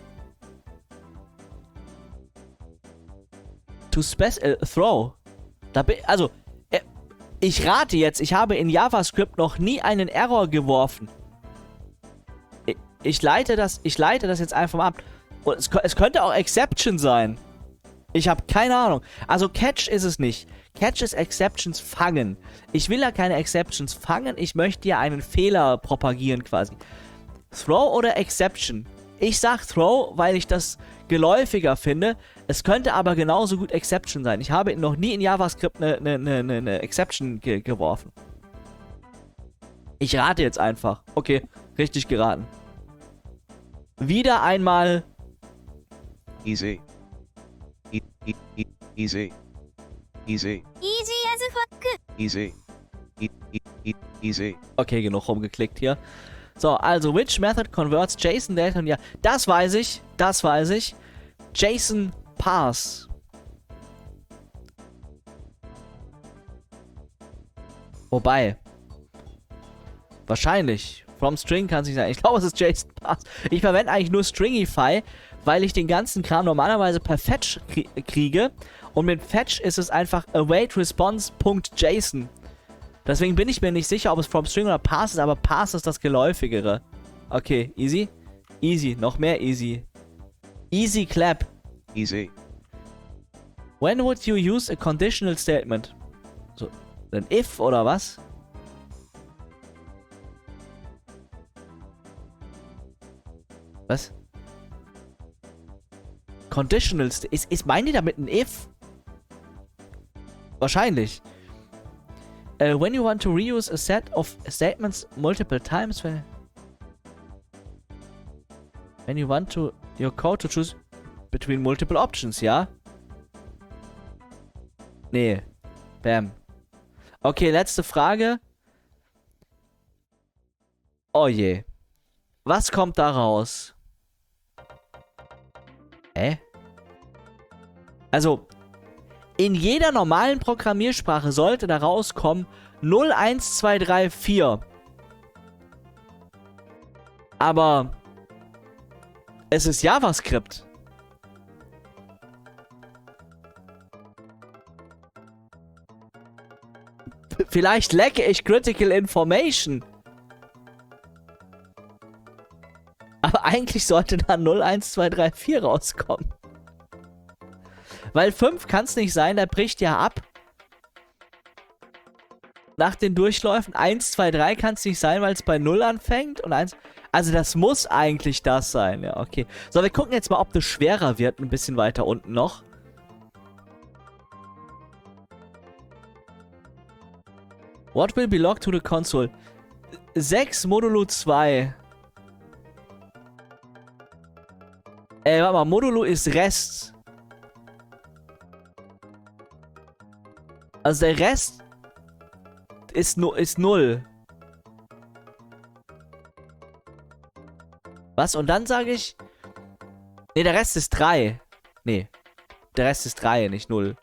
To spec... Äh, throw. Da bin... Also, äh, ich rate jetzt, ich habe in JavaScript noch nie einen Error geworfen. Ich, ich leite das... Ich leite das jetzt einfach mal ab. Und es, es könnte auch Exception sein. Ich habe keine Ahnung. Also, Catch ist es nicht. Catch ist Exceptions fangen. Ich will ja keine Exceptions fangen. Ich möchte ja einen Fehler propagieren quasi. Throw oder Exception? Ich sag Throw, weil ich das geläufiger finde. Es könnte aber genauso gut Exception sein. Ich habe noch nie in JavaScript eine ne, ne, ne, ne Exception ge geworfen. Ich rate jetzt einfach. Okay, richtig geraten. Wieder einmal... Easy. E e e easy. Easy. Easy as fuck. Easy. E e e easy. Okay, genug rumgeklickt hier. So, also, which method converts JSON Data? Ja, das weiß ich. Das weiß ich. JSON Parse. Wobei. Wahrscheinlich. From String kann es nicht sein. Ich glaube, es ist JSON Parse. Ich verwende eigentlich nur Stringify, weil ich den ganzen Kram normalerweise per Fetch kriege. Und mit Fetch ist es einfach awaitResponse.json. Deswegen bin ich mir nicht sicher, ob es from String oder Parse ist, aber Parse ist das geläufigere. Okay, easy. Easy, noch mehr easy. Easy Clap. Easy. When would you use a conditional statement? So, ein if oder was? Was? Conditional st ist, ist meinen die damit ein if? Wahrscheinlich. Uh, when you want to reuse a set of statements multiple times, when, when you want to your code to choose between multiple options, ja? Nee. Bam. Okay, letzte Frage. Oh je. Was kommt da raus? Hä? Also, in jeder normalen Programmiersprache sollte da rauskommen null eins zwei drei vier. Aber es ist JavaScript. P- Vielleicht lecke ich Critical Information. Aber eigentlich sollte da null eins zwei drei vier rauskommen. Weil fünf kann es nicht sein, der bricht ja ab. Nach den Durchläufen eins, zwei, drei kann es nicht sein, weil es bei null anfängt. Und eins. Also das muss eigentlich das sein. Ja, okay. So, wir gucken jetzt mal, ob das schwerer wird. Ein bisschen weiter unten noch. What will belong to the console? sechs Modulo zwei. Äh, warte mal, Modulo ist Rest. Also der Rest ist, nu ist null. Was? Und dann sage ich... Ne, der Rest ist drei. Ne, der Rest ist drei, nicht null.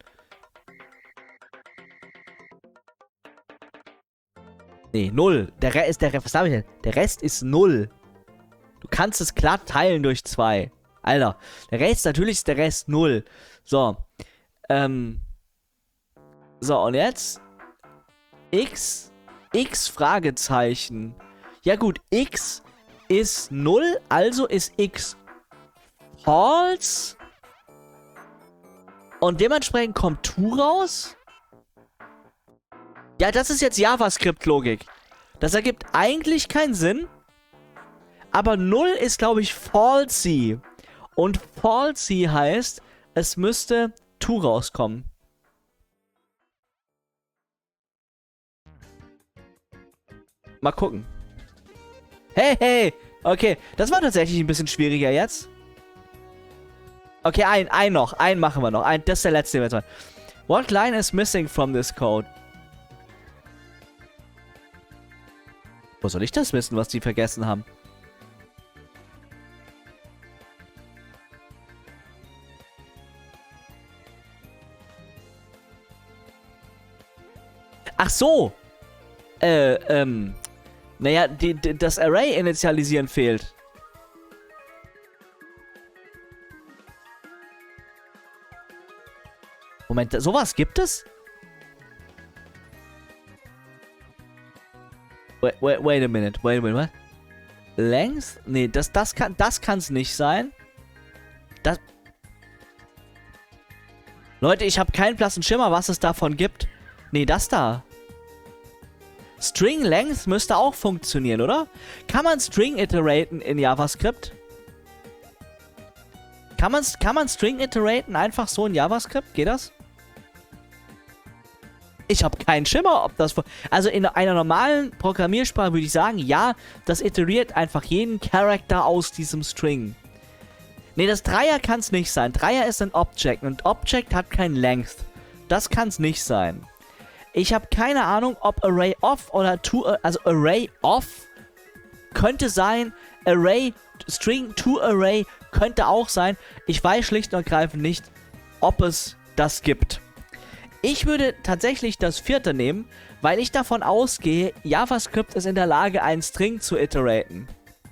Ne, null. Der Rest ist der Rest. Was habe ich denn? Der Rest ist null. Du kannst es glatt teilen durch zwei. Alter, der Rest, natürlich ist der Rest null. So. Ähm... So, und jetzt x, x Fragezeichen. Ja gut, x ist null, also ist x false. Und dementsprechend kommt true raus. Ja, das ist jetzt JavaScript-Logik. Das ergibt eigentlich keinen Sinn. Aber null ist, glaube ich, falsy. Und falsy heißt, es müsste true rauskommen. Mal gucken. Hey, hey. Okay, das war tatsächlich ein bisschen schwieriger jetzt. Okay, ein, ein noch. Einen machen wir noch. Ein, das ist der letzte, den wir jetzt machen. What line is missing from this code? Wo soll ich das wissen, was die vergessen haben? Ach so. Äh, ähm... Naja, die, die, das Array initialisieren fehlt. Moment, sowas gibt es? Wait, wait, wait a minute, wait a minute, what? Length? Nee, das, das kann, das kann's nicht sein. Das... Leute, ich habe keinen blassen Schimmer, was es davon gibt. Nee, das da. String Length müsste auch funktionieren, oder? Kann man String iteraten in JavaScript? Kann man, kann man String iteraten einfach so in JavaScript? Geht das? Ich habe keinen Schimmer, ob das... Also in einer normalen Programmiersprache würde ich sagen, ja, das iteriert einfach jeden Charakter aus diesem String. Ne, das Dreier kann es nicht sein. Dreier ist ein Object und Object hat kein Length. Das kann es nicht sein. Ich habe keine Ahnung, ob Array of oder to, also Array of könnte sein, Array, String to Array könnte auch sein. Ich weiß schlicht und ergreifend nicht, ob es das gibt. Ich würde tatsächlich das vierte nehmen, weil ich davon ausgehe, JavaScript ist in der Lage, einen String zu iteraten.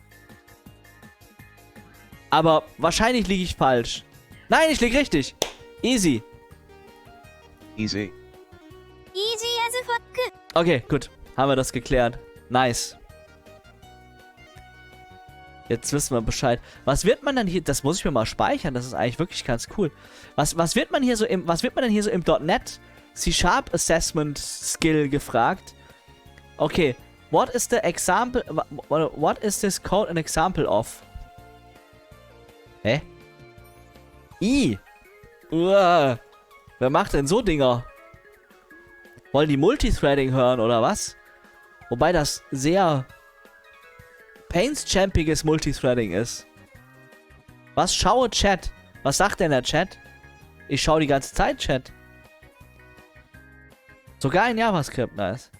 Aber wahrscheinlich liege ich falsch. Nein, ich liege richtig. Easy. Easy. Easy as fuck. Okay, gut. Haben wir das geklärt. Nice. Jetzt wissen wir Bescheid. Was wird man dann hier, das muss ich mir mal speichern, das ist eigentlich wirklich ganz cool. Was, was wird man hier so im, was wird man denn hier so im .NET C-Sharp Assessment Skill gefragt? Okay, what is the example, what is this code an example of? Hä? I. Uah. Wer macht denn so Dinger? Wollen die Multithreading hören oder was? Wobei das sehr painstamppiges Multithreading ist. Was schaue Chat? Was sagt denn der Chat? Ich schaue die ganze Zeit Chat. Sogar in JavaScript, nice.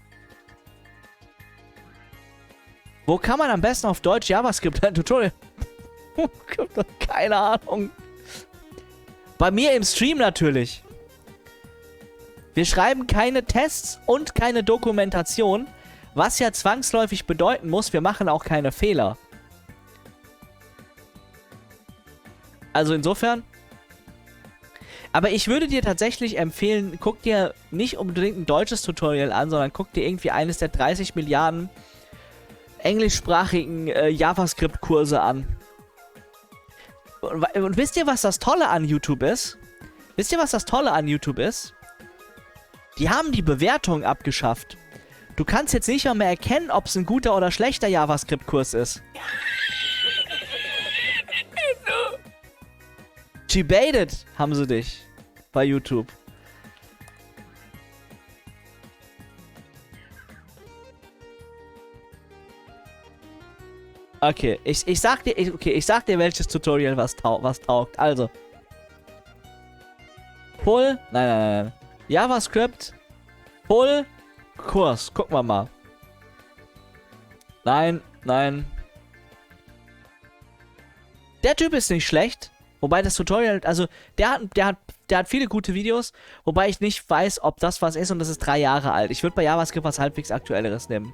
Wo kann man am besten auf Deutsch JavaScript ein Tutorial? Keine Ahnung. Bei mir im Stream natürlich. Wir schreiben keine Tests und keine Dokumentation, was ja zwangsläufig bedeuten muss, wir machen auch keine Fehler. Also insofern. Aber ich würde dir tatsächlich empfehlen, guck dir nicht unbedingt ein deutsches Tutorial an, sondern guck dir irgendwie eines der dreißig Milliarden englischsprachigen äh, JavaScript-Kurse an. Und, und wisst ihr, was das Tolle an YouTube ist? Wisst ihr, was das Tolle an YouTube ist? Die haben die Bewertung abgeschafft. Du kannst jetzt nicht mehr erkennen, ob es ein guter oder schlechter JavaScript-Kurs ist. Debated haben sie dich bei YouTube. Okay, ich, ich sag dir, ich, okay, ich sag dir, welches Tutorial was, tau was taugt. Also. Full, nein, nein, nein. JavaScript, Full Kurs. Gucken wir mal. Nein, nein. Der Typ ist nicht schlecht. Wobei das Tutorial, also der hat, der hat, der hat viele gute Videos, wobei ich nicht weiß, ob das was ist und das ist drei Jahre alt. Ich würde bei JavaScript was halbwegs Aktuelleres nehmen.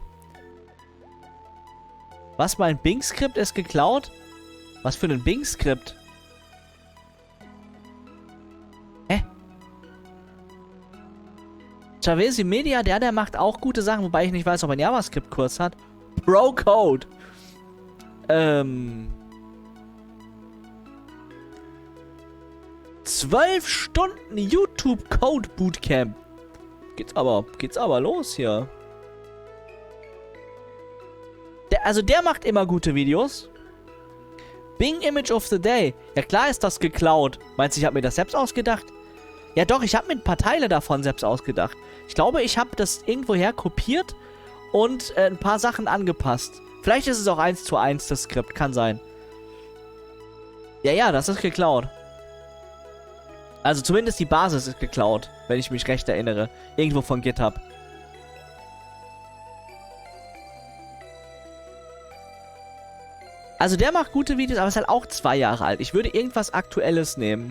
Was, mein Bing-Skript ist geklaut? Was für ein Bing-Skript? Hä? Chavesi Media, der, der macht auch gute Sachen, wobei ich nicht weiß, ob er einen JavaScript-Kurs hat. Pro-Code. Ähm... zwölf Stunden YouTube Code Bootcamp. Geht's aber, geht's aber los hier. Der, also der macht immer gute Videos. Bing Image of the Day. Ja klar ist das geklaut. Meinst du, ich habe mir das selbst ausgedacht? Ja doch, ich habe mir ein paar Teile davon selbst ausgedacht. Ich glaube, ich habe das irgendwoher kopiert und äh, ein paar Sachen angepasst. Vielleicht ist es auch eins zu eins das Skript, kann sein. Ja, ja, das ist geklaut. Also zumindest die Basis ist geklaut, wenn ich mich recht erinnere. Irgendwo von GitHub. Also der macht gute Videos, aber ist halt auch zwei Jahre alt. Ich würde irgendwas Aktuelles nehmen.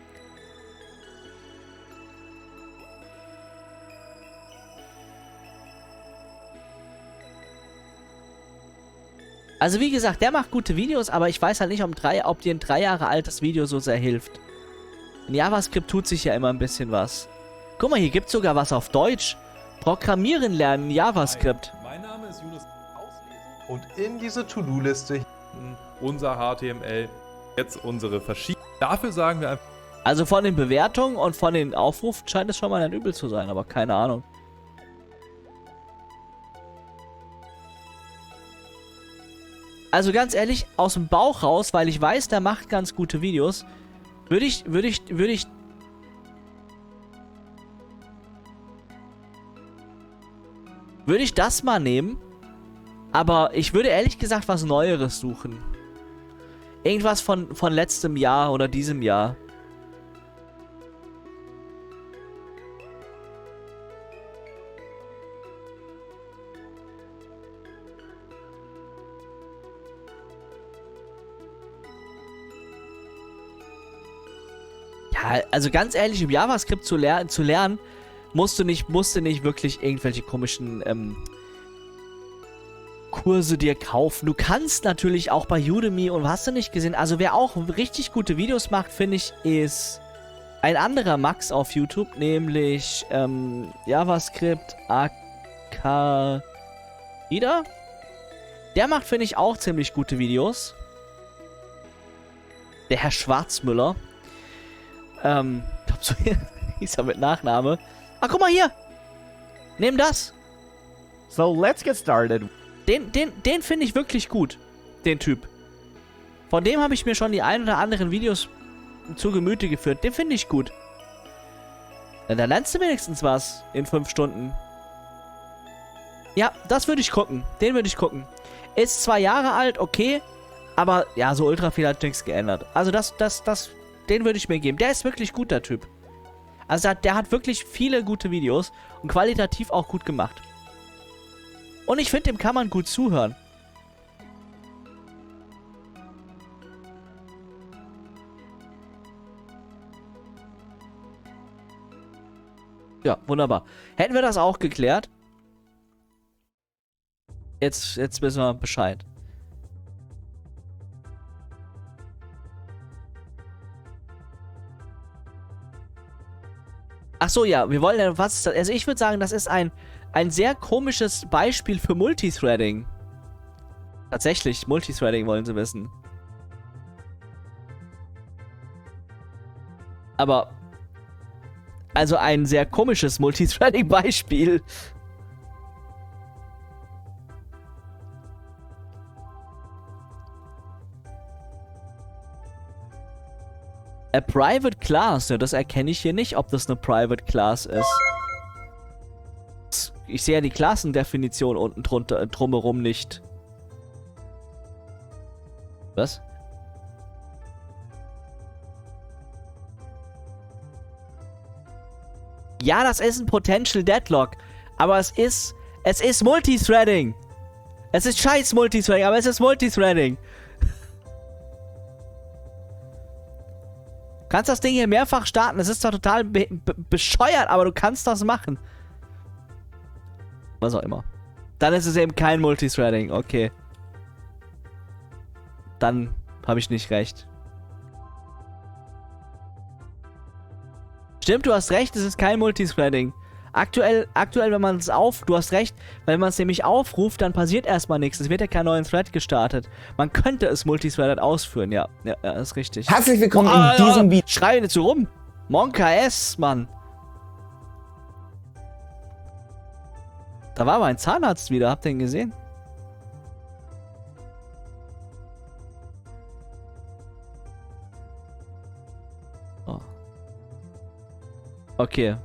Also wie gesagt, der macht gute Videos, aber ich weiß halt nicht, ob, drei, ob dir ein drei Jahre altes Video so sehr hilft. In JavaScript tut sich ja immer ein bisschen was. Guck mal, hier gibt es sogar was auf Deutsch. Programmieren lernen, JavaScript. Hi, mein Name ist Yunus Auslesen. Und in diese To-Do-Liste unser H T M L. Jetzt unsere verschiedenen. Dafür sagen wir einfach. Also von den Bewertungen und von den Aufrufen scheint es schon mal ein Übel zu sein, aber keine Ahnung. Also ganz ehrlich, aus dem Bauch raus, weil ich weiß, der macht ganz gute Videos. Würde ich, würde ich, würde ich... Würde ich das mal nehmen. Aber ich würde ehrlich gesagt was Neueres suchen. Irgendwas von, von letztem Jahr oder diesem Jahr. Ja, also ganz ehrlich, um JavaScript zu, ler zu lernen, musst du nicht, musst du nicht wirklich irgendwelche komischen ähm, Kurse dir kaufen. Du kannst natürlich auch bei Udemy und hast du nicht gesehen, also wer auch richtig gute Videos macht, finde ich, ist ein anderer Max auf YouTube, nämlich ähm, JavaScript A K Ida. Der macht, finde ich, auch ziemlich gute Videos. Der Herr Schwarzmüller. Ähm, ich glaub so hieß er mit Nachname. Ah, guck mal hier! Nimm das! So let's get started. Den, den, den finde ich wirklich gut. Den Typ. Von dem habe ich mir schon die ein oder anderen Videos zu Gemüte geführt. Den finde ich gut. Na, da lernst du wenigstens was in fünf Stunden. Ja, das würde ich gucken. Den würde ich gucken. Ist zwei Jahre alt, okay. Aber ja, so ultra viel hat nichts geändert. Also das, das, das, den würde ich mir geben. Der ist wirklich gut, der Typ. Also der, der hat wirklich viele gute Videos und qualitativ auch gut gemacht. Und ich finde, dem kann man gut zuhören. Ja, wunderbar. Hätten wir das auch geklärt? Jetzt, jetzt wissen wir Bescheid. Ach so, ja, wir wollen ja, was ist das? Also ich würde sagen, das ist ein, ein sehr komisches Beispiel für Multithreading. Tatsächlich, Multithreading wollen sie wissen. Aber, also ein sehr komisches Multithreading-Beispiel. A Private Class, ja, das erkenne ich hier nicht, ob das eine Private Class ist. Ich sehe ja die Klassendefinition unten drunter, drumherum nicht. Was? Ja, das ist ein Potential Deadlock, aber es ist, es ist Multithreading. Es ist scheiß Multithreading, aber es ist Multithreading. Du kannst das Ding hier mehrfach starten. Es ist zwar total be be bescheuert, aber du kannst das machen. Was auch immer. Dann ist es eben kein Multithreading. Okay. Dann habe ich nicht recht. Stimmt, du hast recht, es ist kein Multithreading. Aktuell, aktuell, wenn man es auf... Du hast recht, wenn man es nämlich aufruft, dann passiert erstmal nichts. Es wird ja kein neuer Thread gestartet. Man könnte es multithreaded ausführen, ja. Ja, ja, ist richtig. Herzlich willkommen oh, in diesem ja, Video. Schrei nicht so rum. Monka S, Mann. Da war mein Zahnarzt wieder, habt ihr ihn gesehen? Oh. Okay.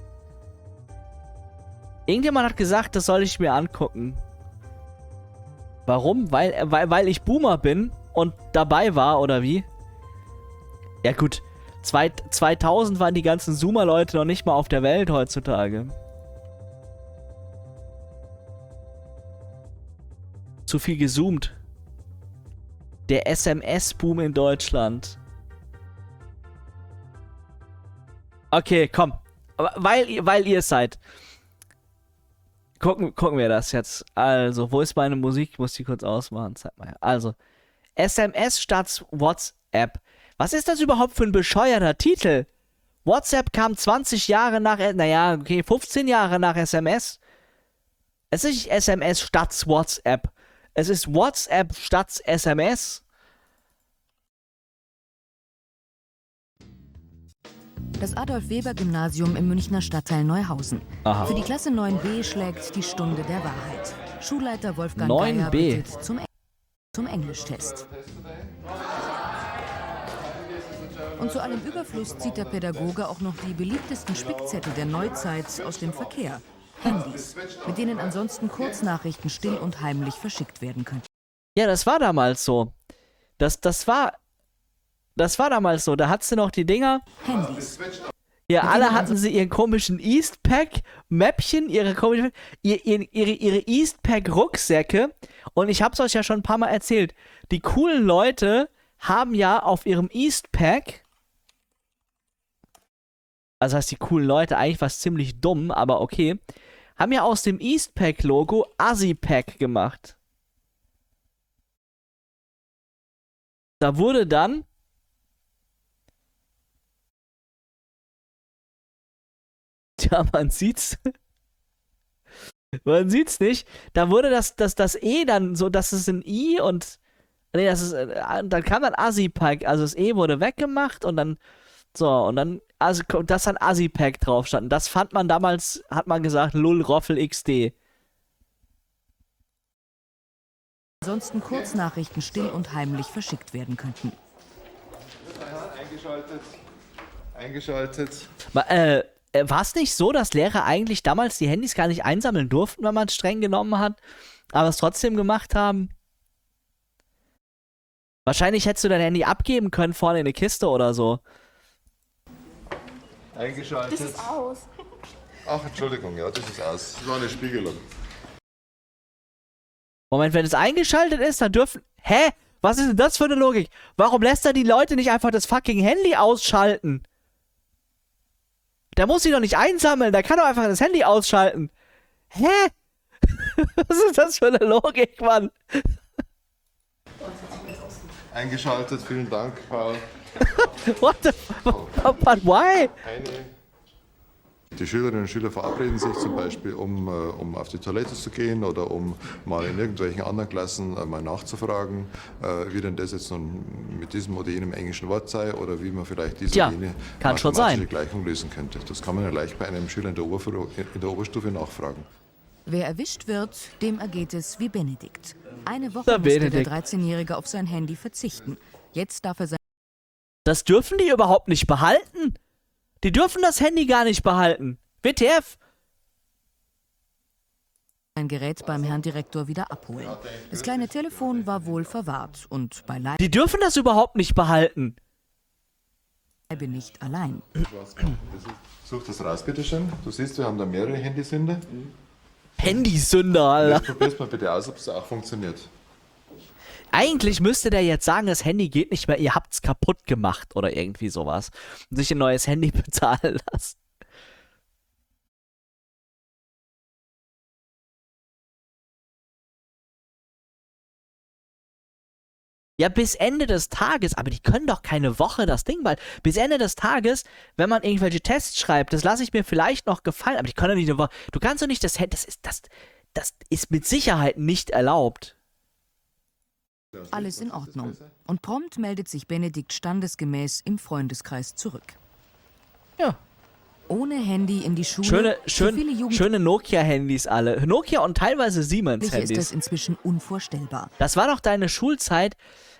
Irgendjemand hat gesagt, das soll ich mir angucken. Warum? Weil, weil, weil ich Boomer bin und dabei war, oder wie? Ja gut, Zwei, zweitausend waren die ganzen Zoomer-Leute noch nicht mal auf der Welt heutzutage. Zu viel gezoomt. Der S M S-Boom in Deutschland. Okay, komm. Weil, weil ihr es seid. Gucken, gucken wir das jetzt. Also, wo ist meine Musik? Ich muss die kurz ausmachen. Zeig mal her. Also, S M S statt WhatsApp. Was ist das überhaupt für ein bescheuerter Titel? WhatsApp kam zwanzig Jahre nach... Naja, okay, fünfzehn Jahre nach S M S. Es ist nicht S M S statt WhatsApp. Es ist WhatsApp statt S M S. Das Adolf-Weber-Gymnasium im Münchner Stadtteil Neuhausen. Aha. Für die Klasse neun b schlägt die Stunde der Wahrheit. Schulleiter Wolfgang neun Geier b. bittet zum, zum Englischtest. Und zu allem Überfluss zieht der Pädagoge auch noch die beliebtesten Spickzettel der Neuzeit aus dem Verkehr. Handys, mit denen ansonsten Kurznachrichten still und heimlich verschickt werden können. Ja, das war damals so. Das, das war... Das war damals so. Da hattest du noch die Dinger... Handys. Ja, Mit alle denen hatten sie ihren komischen Eastpack-Mäppchen, ihre komischen... Ihr, ihre, ihre, ihre Eastpack-Rucksäcke. Und ich hab's euch ja schon ein paar Mal erzählt. Die coolen Leute haben ja auf ihrem Eastpack... Also heißt die coolen Leute, eigentlich was ziemlich dumm, aber okay. Haben ja aus dem Eastpack-Logo Assi-Pack gemacht. Da wurde dann... Tja, man sieht's. Man sieht's nicht. Da wurde das, das, das E dann so, dass es ein I und Nee, das ist, äh, dann kam dann Assi-Pack, also das E wurde weggemacht und dann, so, und dann, also, dass dann Assi-Pack drauf stand. Und das fand man damals, hat man gesagt, Lull Roffel X D. Ansonsten Kurznachrichten still und heimlich verschickt werden könnten. Eingeschaltet. Eingeschaltet. Äh, war es nicht so, dass Lehrer eigentlich damals die Handys gar nicht einsammeln durften, wenn man es streng genommen hat, aber es trotzdem gemacht haben? Wahrscheinlich hättest du dein Handy abgeben können vorne in eine Kiste oder so. Eingeschaltet. Das ist aus. Ach, Entschuldigung, ja, das ist aus. Das war eine Spiegelung. Moment, wenn es eingeschaltet ist, dann dürfen... Hä? Was ist denn das für eine Logik? Warum lässt er die Leute nicht einfach das fucking Handy ausschalten? Der muss sie doch nicht einsammeln, der kann doch einfach das Handy ausschalten. Hä? Was ist das für eine Logik, Mann? Eingeschaltet, vielen Dank, Paul. What the... But why? Eine. Die Schülerinnen und Schüler verabreden sich zum Beispiel, um, äh, um auf die Toilette zu gehen oder um mal in irgendwelchen anderen Klassen äh, mal nachzufragen, äh, wie denn das jetzt nun mit diesem oder jenem englischen Wort sei oder wie man vielleicht diese Tja, oder jene kann schon mathematische sein. Gleichung lösen könnte. Das kann man ja leicht bei einem Schüler in der, Oberfru in der Oberstufe nachfragen. Wer erwischt wird, dem ergeht es wie Benedikt. Eine Woche Der musste der Benedikt. dreizehnjährige auf sein Handy verzichten. Jetzt darf er sein Das dürfen die überhaupt nicht behalten. Die dürfen das Handy gar nicht behalten. W T F? Gerät beim Herrn Direktor wieder abholen. Das kleine Telefon war wohl verwahrt und beileibe Die dürfen das überhaupt nicht behalten. nicht allein. Such das raus, bitteschön. Du siehst, wir haben da mehrere Handysünder. Handysünder, Alter. Jetzt probier's mal bitte aus, ob es auch funktioniert. Eigentlich müsste der jetzt sagen, das Handy geht nicht mehr, ihr habt's kaputt gemacht oder irgendwie sowas. Und sich ein neues Handy bezahlen lassen. Ja, bis Ende des Tages, aber die können doch keine Woche das Ding behalten. Bis Ende des Tages, wenn man irgendwelche Tests schreibt, das lasse ich mir vielleicht noch gefallen, aber die können doch nicht eine Woche. Du kannst doch nicht das Handy, das ist, das, das ist mit Sicherheit nicht erlaubt. Alles in Ordnung. Und prompt meldet sich Benedikt standesgemäß im Freundeskreis zurück. Ja. Ohne Handy in die Schule. Schöne, Für schön, viele Jugendliche schöne Nokia-Handys alle. Nokia und teilweise ist Siemens-Handys. das inzwischen unvorstellbar. Das war doch deine Schulzeit.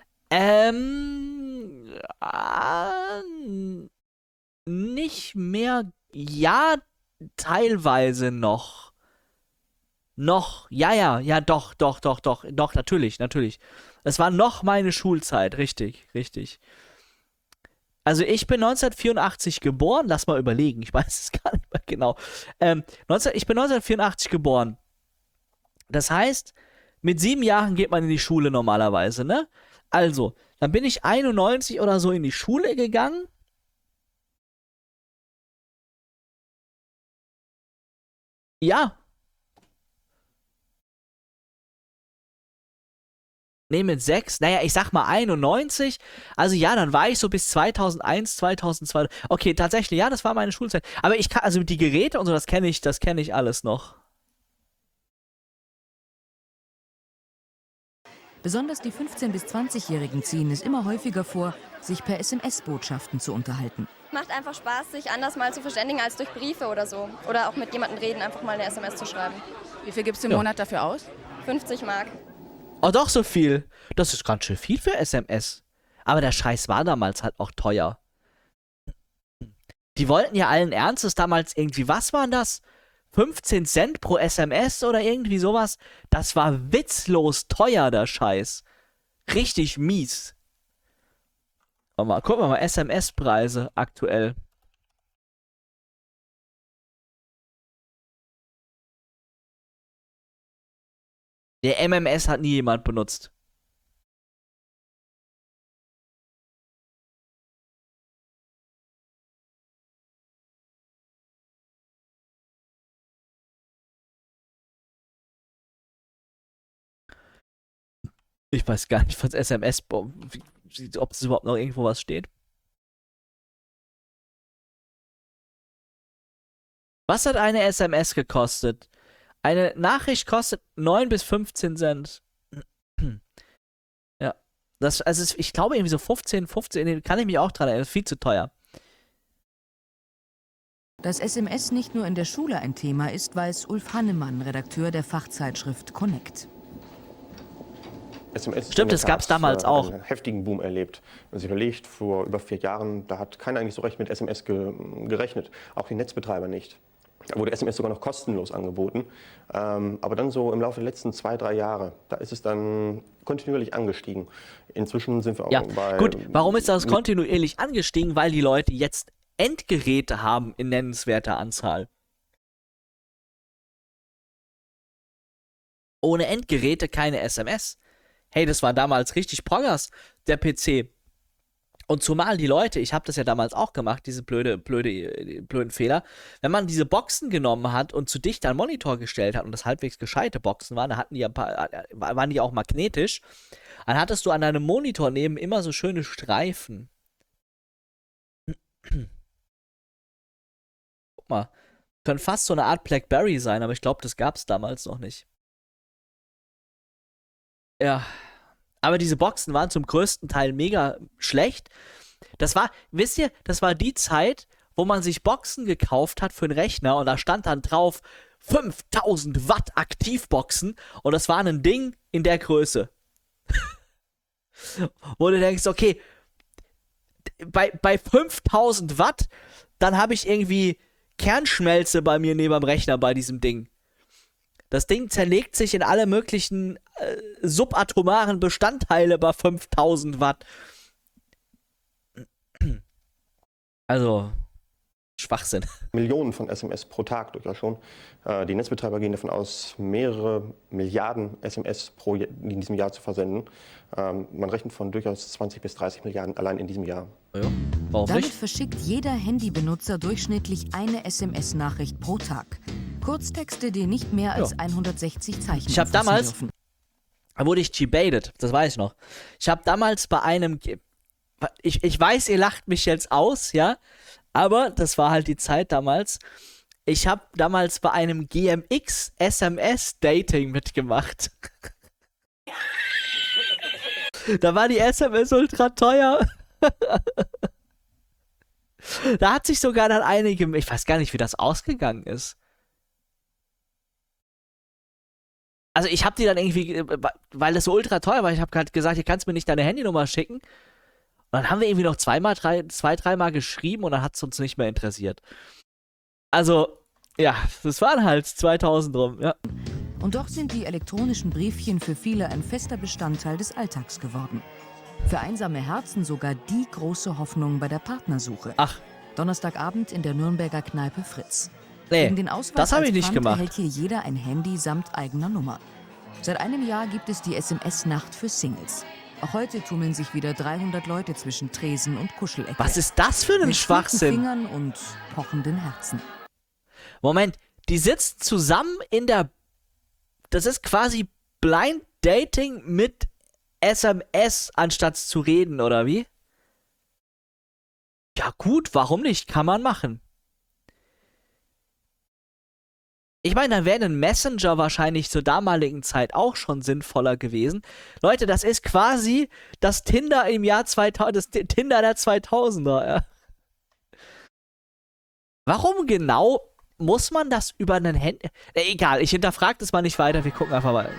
Ähm. Äh, nicht mehr. Ja, teilweise noch. Noch. Ja, ja, ja, doch, doch, doch, doch. Doch, natürlich, natürlich. Es war noch meine Schulzeit. Richtig, richtig. Also ich bin neunzehnhundertvierundachtzig geboren. Lass mal überlegen. Ich weiß es gar nicht mehr genau. Ähm, neunzehn, ich bin neunzehnhundertvierundachtzig geboren. Das heißt, mit sieben Jahren geht man in die Schule normalerweise, ne? Also, dann bin ich einundneunzig oder so in die Schule gegangen. Ja. Ne, mit sechs. Naja, ich sag mal einundneunzig. Also ja, dann war ich so bis zweitausendeins, zweitausendzwei. Okay, tatsächlich, ja, das war meine Schulzeit. Aber ich kann, also die Geräte und so, das kenne ich, das kenne ich alles noch. Besonders die fünfzehn- bis zwanzigjährigen ziehen es immer häufiger vor, sich per S M S-Botschaften zu unterhalten. Macht einfach Spaß, sich anders mal zu verständigen als durch Briefe oder so. Oder auch mit jemandem reden, einfach mal eine S M S zu schreiben. Wie viel gibst du im Ja. Monat dafür aus? fünfzig Mark. Oh, doch so viel. Das ist ganz schön viel für S M S. Aber der Scheiß war damals halt auch teuer. Die wollten ja allen Ernstes damals irgendwie, was waren das? fünfzehn Cent pro S M S oder irgendwie sowas? Das war witzlos teuer, der Scheiß. Richtig mies. Oh, mal, gucken wir mal, S M S-Preise aktuell. Der M M S hat nie jemand benutzt. Ich weiß gar nicht, was S M S, ob es überhaupt noch irgendwo was steht. Was hat eine S M S gekostet? Eine Nachricht kostet neun bis fünfzehn Cent. Ja. Das, also es- ich glaube irgendwie so fünfzehn, fünfzehn, kann ich mich auch dran erinnern, viel zu teuer. Dass S M S nicht nur in der Schule ein Thema ist, weiß Ulf Hannemann, Redakteur der Fachzeitschrift Connect. S M S Stimmt, das gab's damals auch. einen heftigen Boom erlebt. Wenn man sich überlegt, vor über vier Jahren, da hat keiner eigentlich so recht mit S M S ge gerechnet, auch die Netzbetreiber nicht. Da wurde S M S sogar noch kostenlos angeboten. Ähm, aber dann so im Laufe der letzten zwei, drei Jahre, da ist es dann kontinuierlich angestiegen. Inzwischen sind wir auch Ja, bei... gut, warum ist das kontinuierlich angestiegen? Weil die Leute jetzt Endgeräte haben in nennenswerter Anzahl. Ohne Endgeräte keine S M S. Hey, das war damals richtig Proggers, der P C. Und zumal die Leute, ich habe das ja damals auch gemacht, diese blöde, blöde, blöden Fehler, wenn man diese Boxen genommen hat und zu dicht an den Monitor gestellt hat und das halbwegs gescheite Boxen waren, da hatten die ein paar, waren die auch magnetisch, dann hattest du an deinem Monitor neben immer so schöne Streifen. Guck mal, können fast so eine Art Blackberry sein, aber ich glaube, das gab es damals noch nicht. Ja, aber diese Boxen waren zum größten Teil mega schlecht. Das war, wisst ihr, das war die Zeit, wo man sich Boxen gekauft hat für den Rechner und da stand dann drauf fünftausend Watt Aktivboxen und das war ein Ding in der Größe. Wo du denkst, okay, bei, bei fünftausend Watt, dann habe ich irgendwie Kernschmelze bei mir neben dem Rechner bei diesem Ding. Das Ding zerlegt sich in alle möglichen äh, subatomaren Bestandteile bei fünftausend Watt. Also, Schwachsinn. Millionen von S M S pro Tag durchaus schon. Äh, die Netzbetreiber gehen davon aus, mehrere Milliarden S M S pro Jahr, in diesem Jahr zu versenden. Ähm, man rechnet von durchaus zwanzig bis dreißig Milliarden allein in diesem Jahr. Ja, warum Damit nicht? verschickt jeder Handybenutzer durchschnittlich eine S M S-Nachricht pro Tag. Kurztexte, die nicht mehr als Ja. hundertsechzig Zeichen Ich habe umfassen damals, dürfen. da wurde ich gebaitet, das weiß ich noch. Ich habe damals bei einem, Ge- ich, ich weiß, ihr lacht mich jetzt aus, ja, aber das war halt die Zeit damals. Ich habe damals bei einem G M X S M S-Dating mitgemacht. Da war die S M S ultra teuer. Da hat sich sogar dann einige, ich weiß gar nicht, wie das ausgegangen ist. Also ich habe die dann irgendwie, weil das so ultra teuer war, ich habe gerade gesagt, ihr kannst mir nicht deine Handynummer schicken. Und dann haben wir irgendwie noch zweimal, drei, zwei, dreimal geschrieben und dann hat es uns nicht mehr interessiert. Also, ja, das waren halt zweitausend rum, ja. Und doch sind die elektronischen Briefchen für viele ein fester Bestandteil des Alltags geworden. Für einsame Herzen sogar die große Hoffnung bei der Partnersuche. Ach, Donnerstagabend in der Nürnberger Kneipe Fritz. nee, Gegen den Ausweis das habe als ich nicht Pfand gemacht. erhält hier jeder ein Handy samt eigener Nummer. Seit einem Jahr gibt es die S M S-Nacht für Singles. Auch heute tummeln sich wieder dreihundert Leute zwischen Tresen und Kuschelecke. Was ist das für ein Mit Schwachsinn? flinken Fingern und pochenden Herzen. Moment, die sitzen zusammen in der, das ist quasi Blind Dating mit S M S, anstatt zu reden, oder wie? Ja gut, warum nicht? Kann man machen. Ich meine, dann wäre ein Messenger wahrscheinlich zur damaligen Zeit auch schon sinnvoller gewesen. Leute, das ist quasi das Tinder im Jahr zweitausend, das T- Tinder der zweitausender, ja. Warum genau muss man das über einen Handy... Äh, egal, ich hinterfrage das mal nicht weiter, wir gucken einfach mal.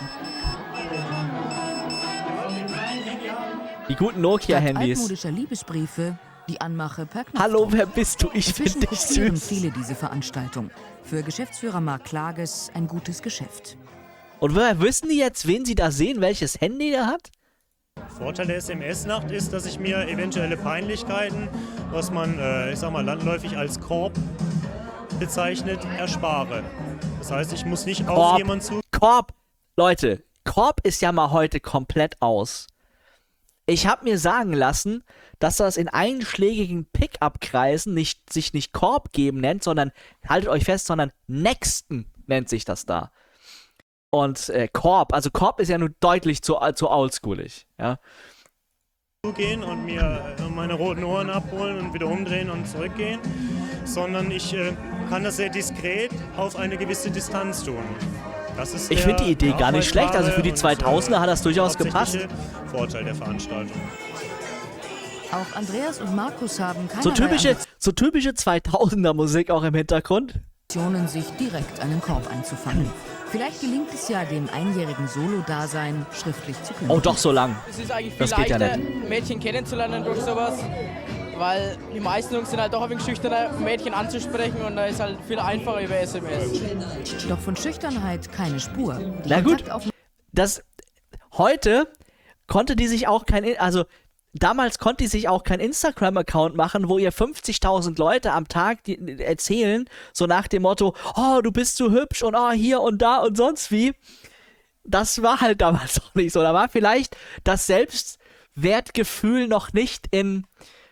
Die guten Statt Nokia-Handys. altmodischer Liebesbriefe, die Anmache per Knopfdruck. Hallo, wer bist du? Ich Inzwischen finde dich kopieren süß. viele diese Veranstaltung. Für Geschäftsführer Mark Klages ein gutes Geschäft. Und woher wissen die jetzt, wen sie da sehen, welches Handy der hat? Vorteil der S M S-Nacht ist, dass ich mir eventuelle Peinlichkeiten, was man, äh, ich sag mal, landläufig als Korb bezeichnet, erspare. Das heißt, ich muss nicht auf Korb. jemanden zu... Korb, Leute, Korb ist ja mal heute komplett aus. Ich habe mir sagen lassen, dass das in einschlägigen Pickup-Kreisen nicht, sich nicht Korb geben nennt, sondern, haltet euch fest, sondern Nexten nennt sich das da. Und äh, Korb, also Korb ist ja nur deutlich zu, zu oldschoolig, ja. zugehen und mir äh, meine roten Ohren abholen und wieder umdrehen und zurückgehen, sondern ich äh, kann das sehr diskret auf eine gewisse Distanz tun. Das ist Ich der finde die Idee gar nicht schlecht. Also für die nachweisbare zweitausender hat das und, durchaus äh, gepasst. hauptsächliche Vorteil der Veranstaltung. Auch Andreas und Markus haben keine So typische, so typische zweitausender Musik auch im Hintergrund. Ambitionen, sich direkt einen Korb einzufangen. Vielleicht gelingt es ja, dem einjährigen Solo-Dasein schriftlich zu kündigen. Oh, doch so lang. Es ist eigentlich viel Das geht ja leichter, nicht. Mädchen kennenzulernen durch sowas, weil die meisten Jungs sind halt doch ein wenig schüchterner, Mädchen anzusprechen und da ist halt viel einfacher über S M S. Doch von Schüchternheit keine Spur. Die Na gut, Kontaktaufnahme- das heute konnte die sich auch kein, also damals konnte die sich auch kein Instagram-Account machen, wo ihr fünfzigtausend Leute am Tag die, erzählen, so nach dem Motto, oh, du bist so hübsch und oh, hier und da und sonst wie. Das war halt damals noch nicht so. Da war vielleicht das Selbstwertgefühl noch nicht in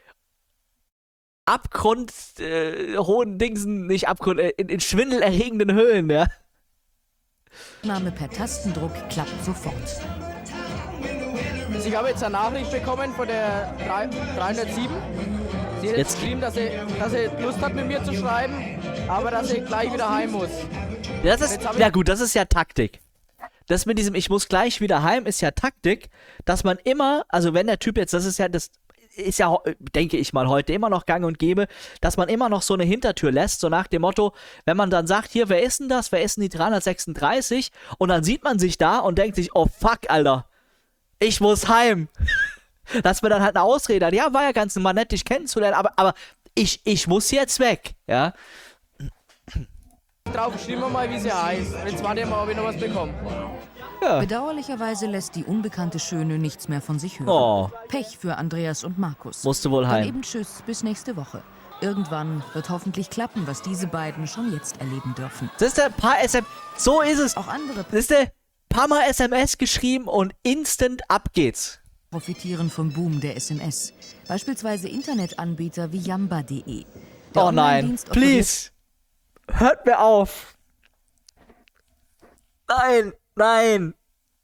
Abgrund, äh, hohen Dingsen, nicht Abgrund, äh, in, in schwindelerregenden Höhen, ja. Name per Tastendruck klappt sofort. Ich habe jetzt eine Nachricht bekommen von der dreihundertsieben. Sie hat jetzt geschrieben, dass sie, dass sie Lust hat, mit mir zu schreiben, aber dass sie gleich wieder heim muss. Das ist, ja gut, das ist ja Taktik. Das mit diesem, ich muss gleich wieder heim, ist ja Taktik, dass man immer, also wenn der Typ jetzt, das ist ja, das ist ja, denke ich mal, heute immer noch gang und gäbe, dass man immer noch so eine Hintertür lässt, so nach dem Motto, wenn man dann sagt, hier, wer ist denn das, wer ist denn die dreihundertsechsunddreißig? Und dann sieht man sich da und denkt sich, oh fuck, Alter, ich muss heim. Dass man dann halt eine Ausrede hat, ja, war ja ganz mal nett, dich kennenzulernen, aber, aber ich, ich muss jetzt weg, ja. Drauf geschrieben mal, wie sie heißt. Jetzt warte mal, ob ich noch was bekomme. Ja. Bedauerlicherweise lässt die unbekannte Schöne nichts mehr von sich hören. Oh. Pech für Andreas und Markus. Musste wohl Dann heim. eben tschüss, bis nächste Woche. Irgendwann wird hoffentlich klappen, was diese beiden schon jetzt erleben dürfen. Das ist ein paar S M S, so ist es. Auch andere Das ist der paar Mal S M S geschrieben und instant ab geht's. profitieren vom Boom der S M S. Beispielsweise Internetanbieter wie Yamba punkt de. Der Oh nein, Online-Dienst please. Hört mir auf. Nein, nein.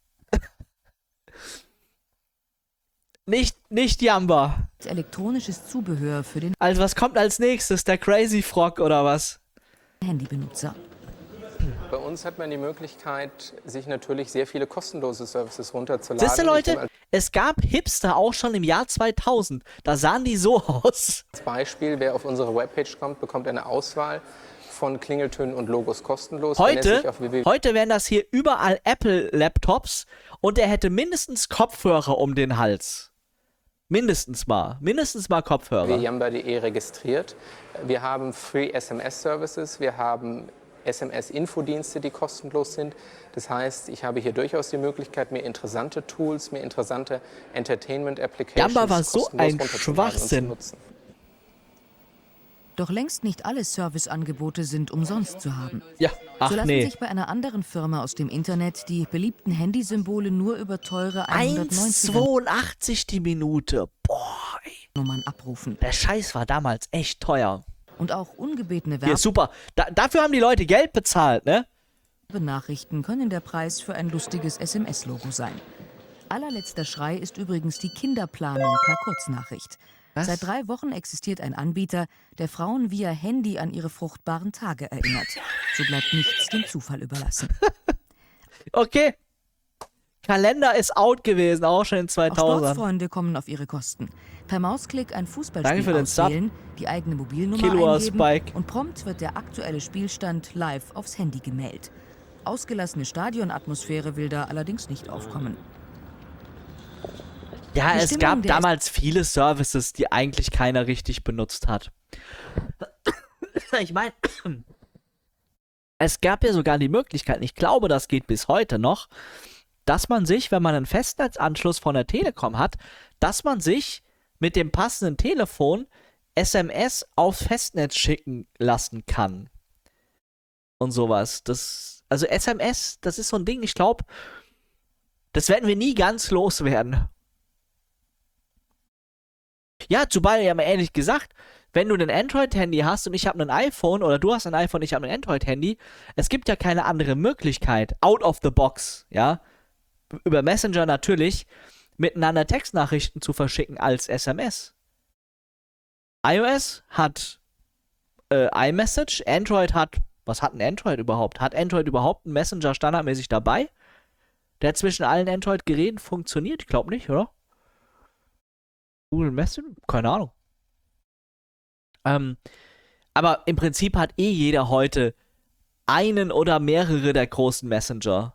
nicht, nicht Yamba. offeriert elektronisches Zubehör für den Also was kommt als nächstes? Der Crazy Frog oder was? Handybenutzer. Bei uns hat man die Möglichkeit, sich natürlich sehr viele kostenlose Services runterzuladen. Siehst du, Leute, es gab Hipster auch schon im Jahr zweitausend. Da sahen die so aus. Als Beispiel, wer auf unsere Webpage kommt, bekommt eine Auswahl von Klingeltönen und Logos kostenlos. Heute, heute wären das hier überall Apple-Laptops und er hätte mindestens Kopfhörer um den Hals. Mindestens mal. Mindestens mal Kopfhörer. Yamba punkt de registriert. Wir haben Free S M S-Services, wir haben S M S-Infodienste, die kostenlos sind. Das heißt, ich habe hier durchaus die Möglichkeit, mir interessante Tools, mir interessante Entertainment-Applications Yamba war so kostenlos ein runterzuladen und zu Schwachsinn. nutzen. Doch längst nicht alle Serviceangebote sind umsonst zu haben. Ja, ach so lassen nee. sich bei einer anderen Firma aus dem Internet die beliebten Handysymbole nur über teure eins hundertneunzig zweiundachtzig die Minute. Boah, ey. Nummern abrufen. Der Scheiß war damals echt teuer. Und auch ungebetene Hier, Werbung. super. Da, dafür haben die Leute Geld bezahlt, ne? Nachrichten können der Preis für ein lustiges S M S-Logo sein. Allerletzter Schrei ist übrigens die Kinderplanung per Kurznachricht. Was? Seit drei Wochen existiert ein Anbieter, der Frauen via Handy an ihre fruchtbaren Tage erinnert. So bleibt nichts dem Zufall überlassen. Okay. Kalender ist out gewesen, auch schon in Auch zweitausend. Sportfreunde kommen auf ihre Kosten. Per Mausklick ein Danke Fußballspiel für den Sub. auswählen, die eigene Mobilnummer Killua eingeben Spike. und prompt wird der aktuelle Spielstand live aufs Handy gemeldet. Ausgelassene Stadionatmosphäre will da allerdings nicht aufkommen. Ja, Die es Stimmung gab der- damals viele Services, die eigentlich keiner richtig benutzt hat. Ich meine, es gab ja sogar die Möglichkeit, ich glaube, das geht bis heute noch, dass man sich, wenn man einen Festnetzanschluss von der Telekom hat, dass man sich mit dem passenden Telefon S M S aufs Festnetz schicken lassen kann. Und sowas. Das, also S M S, das ist so ein Ding, ich glaube, das werden wir nie ganz loswerden. Ja, zumal ja mal ehrlich gesagt, wenn du ein Android-Handy hast und ich habe ein iPhone oder du hast ein iPhone, ich habe ein Android-Handy, es gibt ja keine andere Möglichkeit, out of the box, ja, über Messenger natürlich, miteinander Textnachrichten zu verschicken als S M S. iOS hat äh, iMessage, Android hat Was hat ein Android überhaupt? Hat Android überhaupt einen Messenger standardmäßig dabei, der zwischen allen Android-Geräten funktioniert? Ich glaube nicht, oder? Google Messenger? Keine Ahnung. Ähm, aber im Prinzip hat eh jeder heute einen oder mehrere der großen Messenger.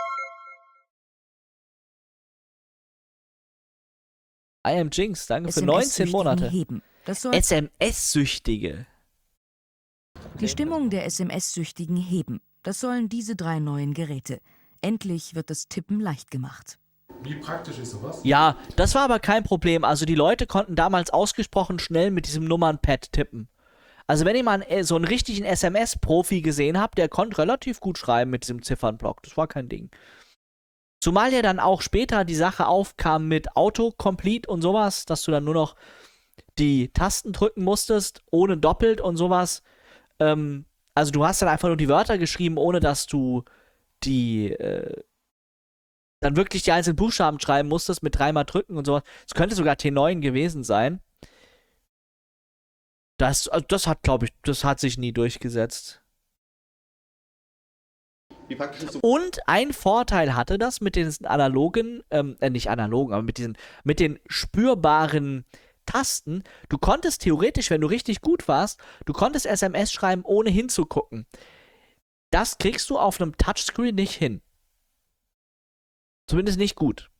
I am Jinx, danke für neunzehn Monate. Heben. Das soll S M S-Süchtige. Die Stimmung der S M S-Süchtigen heben. Das sollen diese drei neuen Geräte. Endlich wird das Tippen leicht gemacht. Wie praktisch ist sowas? Ja, das war aber kein Problem. Also die Leute konnten damals ausgesprochen schnell mit diesem Nummernpad tippen. Also wenn ihr mal einen, so einen richtigen S M S-Profi gesehen habt, der konnte relativ gut schreiben mit diesem Ziffernblock. Das war kein Ding. Zumal ja dann auch später die Sache aufkam mit Autocomplete und sowas, dass du dann nur noch die Tasten drücken musstest, ohne doppelt und sowas. Ähm, also du hast dann einfach nur die Wörter geschrieben, ohne dass du die, äh, dann wirklich die einzelnen Buchstaben schreiben musstest, mit dreimal drücken und sowas. Es könnte sogar T neun gewesen sein. Das, also das hat, glaube ich, das hat sich nie durchgesetzt. Wie praktisch ist so Und ein Vorteil hatte das mit diesen analogen, ähm, äh, nicht analogen, aber mit diesen, mit den spürbaren Tasten. Du konntest theoretisch, wenn du richtig gut warst, du konntest S M S schreiben, ohne hinzugucken. Das kriegst du auf einem Touchscreen nicht hin. Zumindest nicht gut.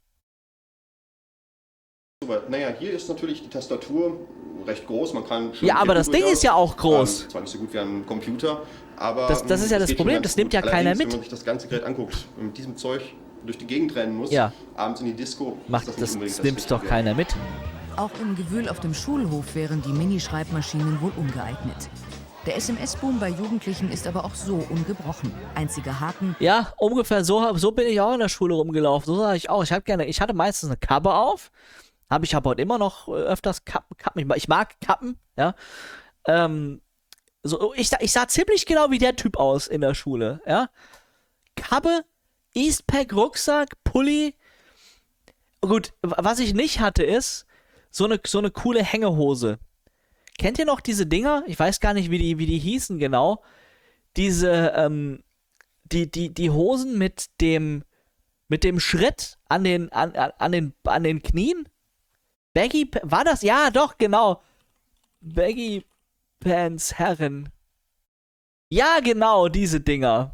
Naja, hier ist natürlich die Tastatur recht groß. Man kann schön Ja, aber das Ding ist ja auch groß. Ähm, zwar nicht so gut wie ein Computer, aber Das, das ist ja ähm, das geht Problem, schon das ganz nimmt ja gut. keiner Allerdings, mit. wenn man sich das ganze Gerät anguckt und mit diesem Zeug durch die Gegend rennen muss, Ja. abends in die Disco, Macht ist das, das, nicht unbedingt das nimmt doch Richtige. keiner mit. Auch im Gewühl auf dem Schulhof wären die Minischreibmaschinen wohl ungeeignet. Der S M S-Boom bei Jugendlichen ist aber auch so ungebrochen. Einziger Haken: Ja, ungefähr so, so bin ich auch in der Schule rumgelaufen. So sage ich auch. Ich habe gerne, ich hatte meistens eine Kappe auf. Habe ich aber heute immer noch äh, öfters Kappen, Kappen. Ich mag, ich mag Kappen, ja. Ähm, so, ich, ich sah ziemlich genau wie der Typ aus in der Schule, ja. Kappe, Eastpack, Rucksack, Pulli. Gut, was ich nicht hatte ist so eine, so eine coole Hängehose. Kennt ihr noch diese Dinger? Ich weiß gar nicht, wie die, wie die hießen genau. Diese, ähm, die, die, die Hosen mit dem, mit dem Schritt an den, an, an den, an den Knien? Baggy, war das? Ja, doch, genau. Baggy Pants Herren. Ja, genau, diese Dinger.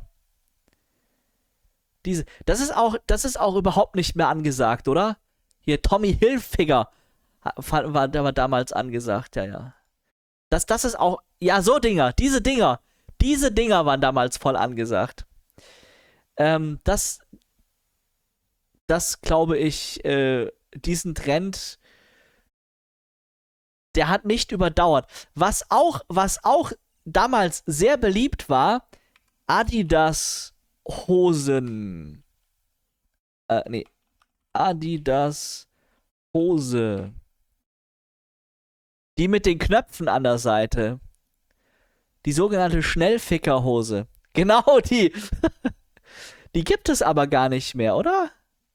Diese, das ist auch, das ist auch überhaupt nicht mehr angesagt, oder? Hier, Tommy Hilfiger war, war, war damals angesagt, ja, ja. Das, das ist auch, ja, so Dinger, diese Dinger, diese Dinger waren damals voll angesagt. Ähm, das, das glaube ich, äh, diesen Trend, der hat nicht überdauert. Was auch, was auch damals sehr beliebt war, Adidas Hosen. Äh, nee. Adidas Hose. Die mit den Knöpfen an der Seite. Die sogenannte Schnellfickerhose. Genau die. Die gibt es aber gar nicht mehr, oder?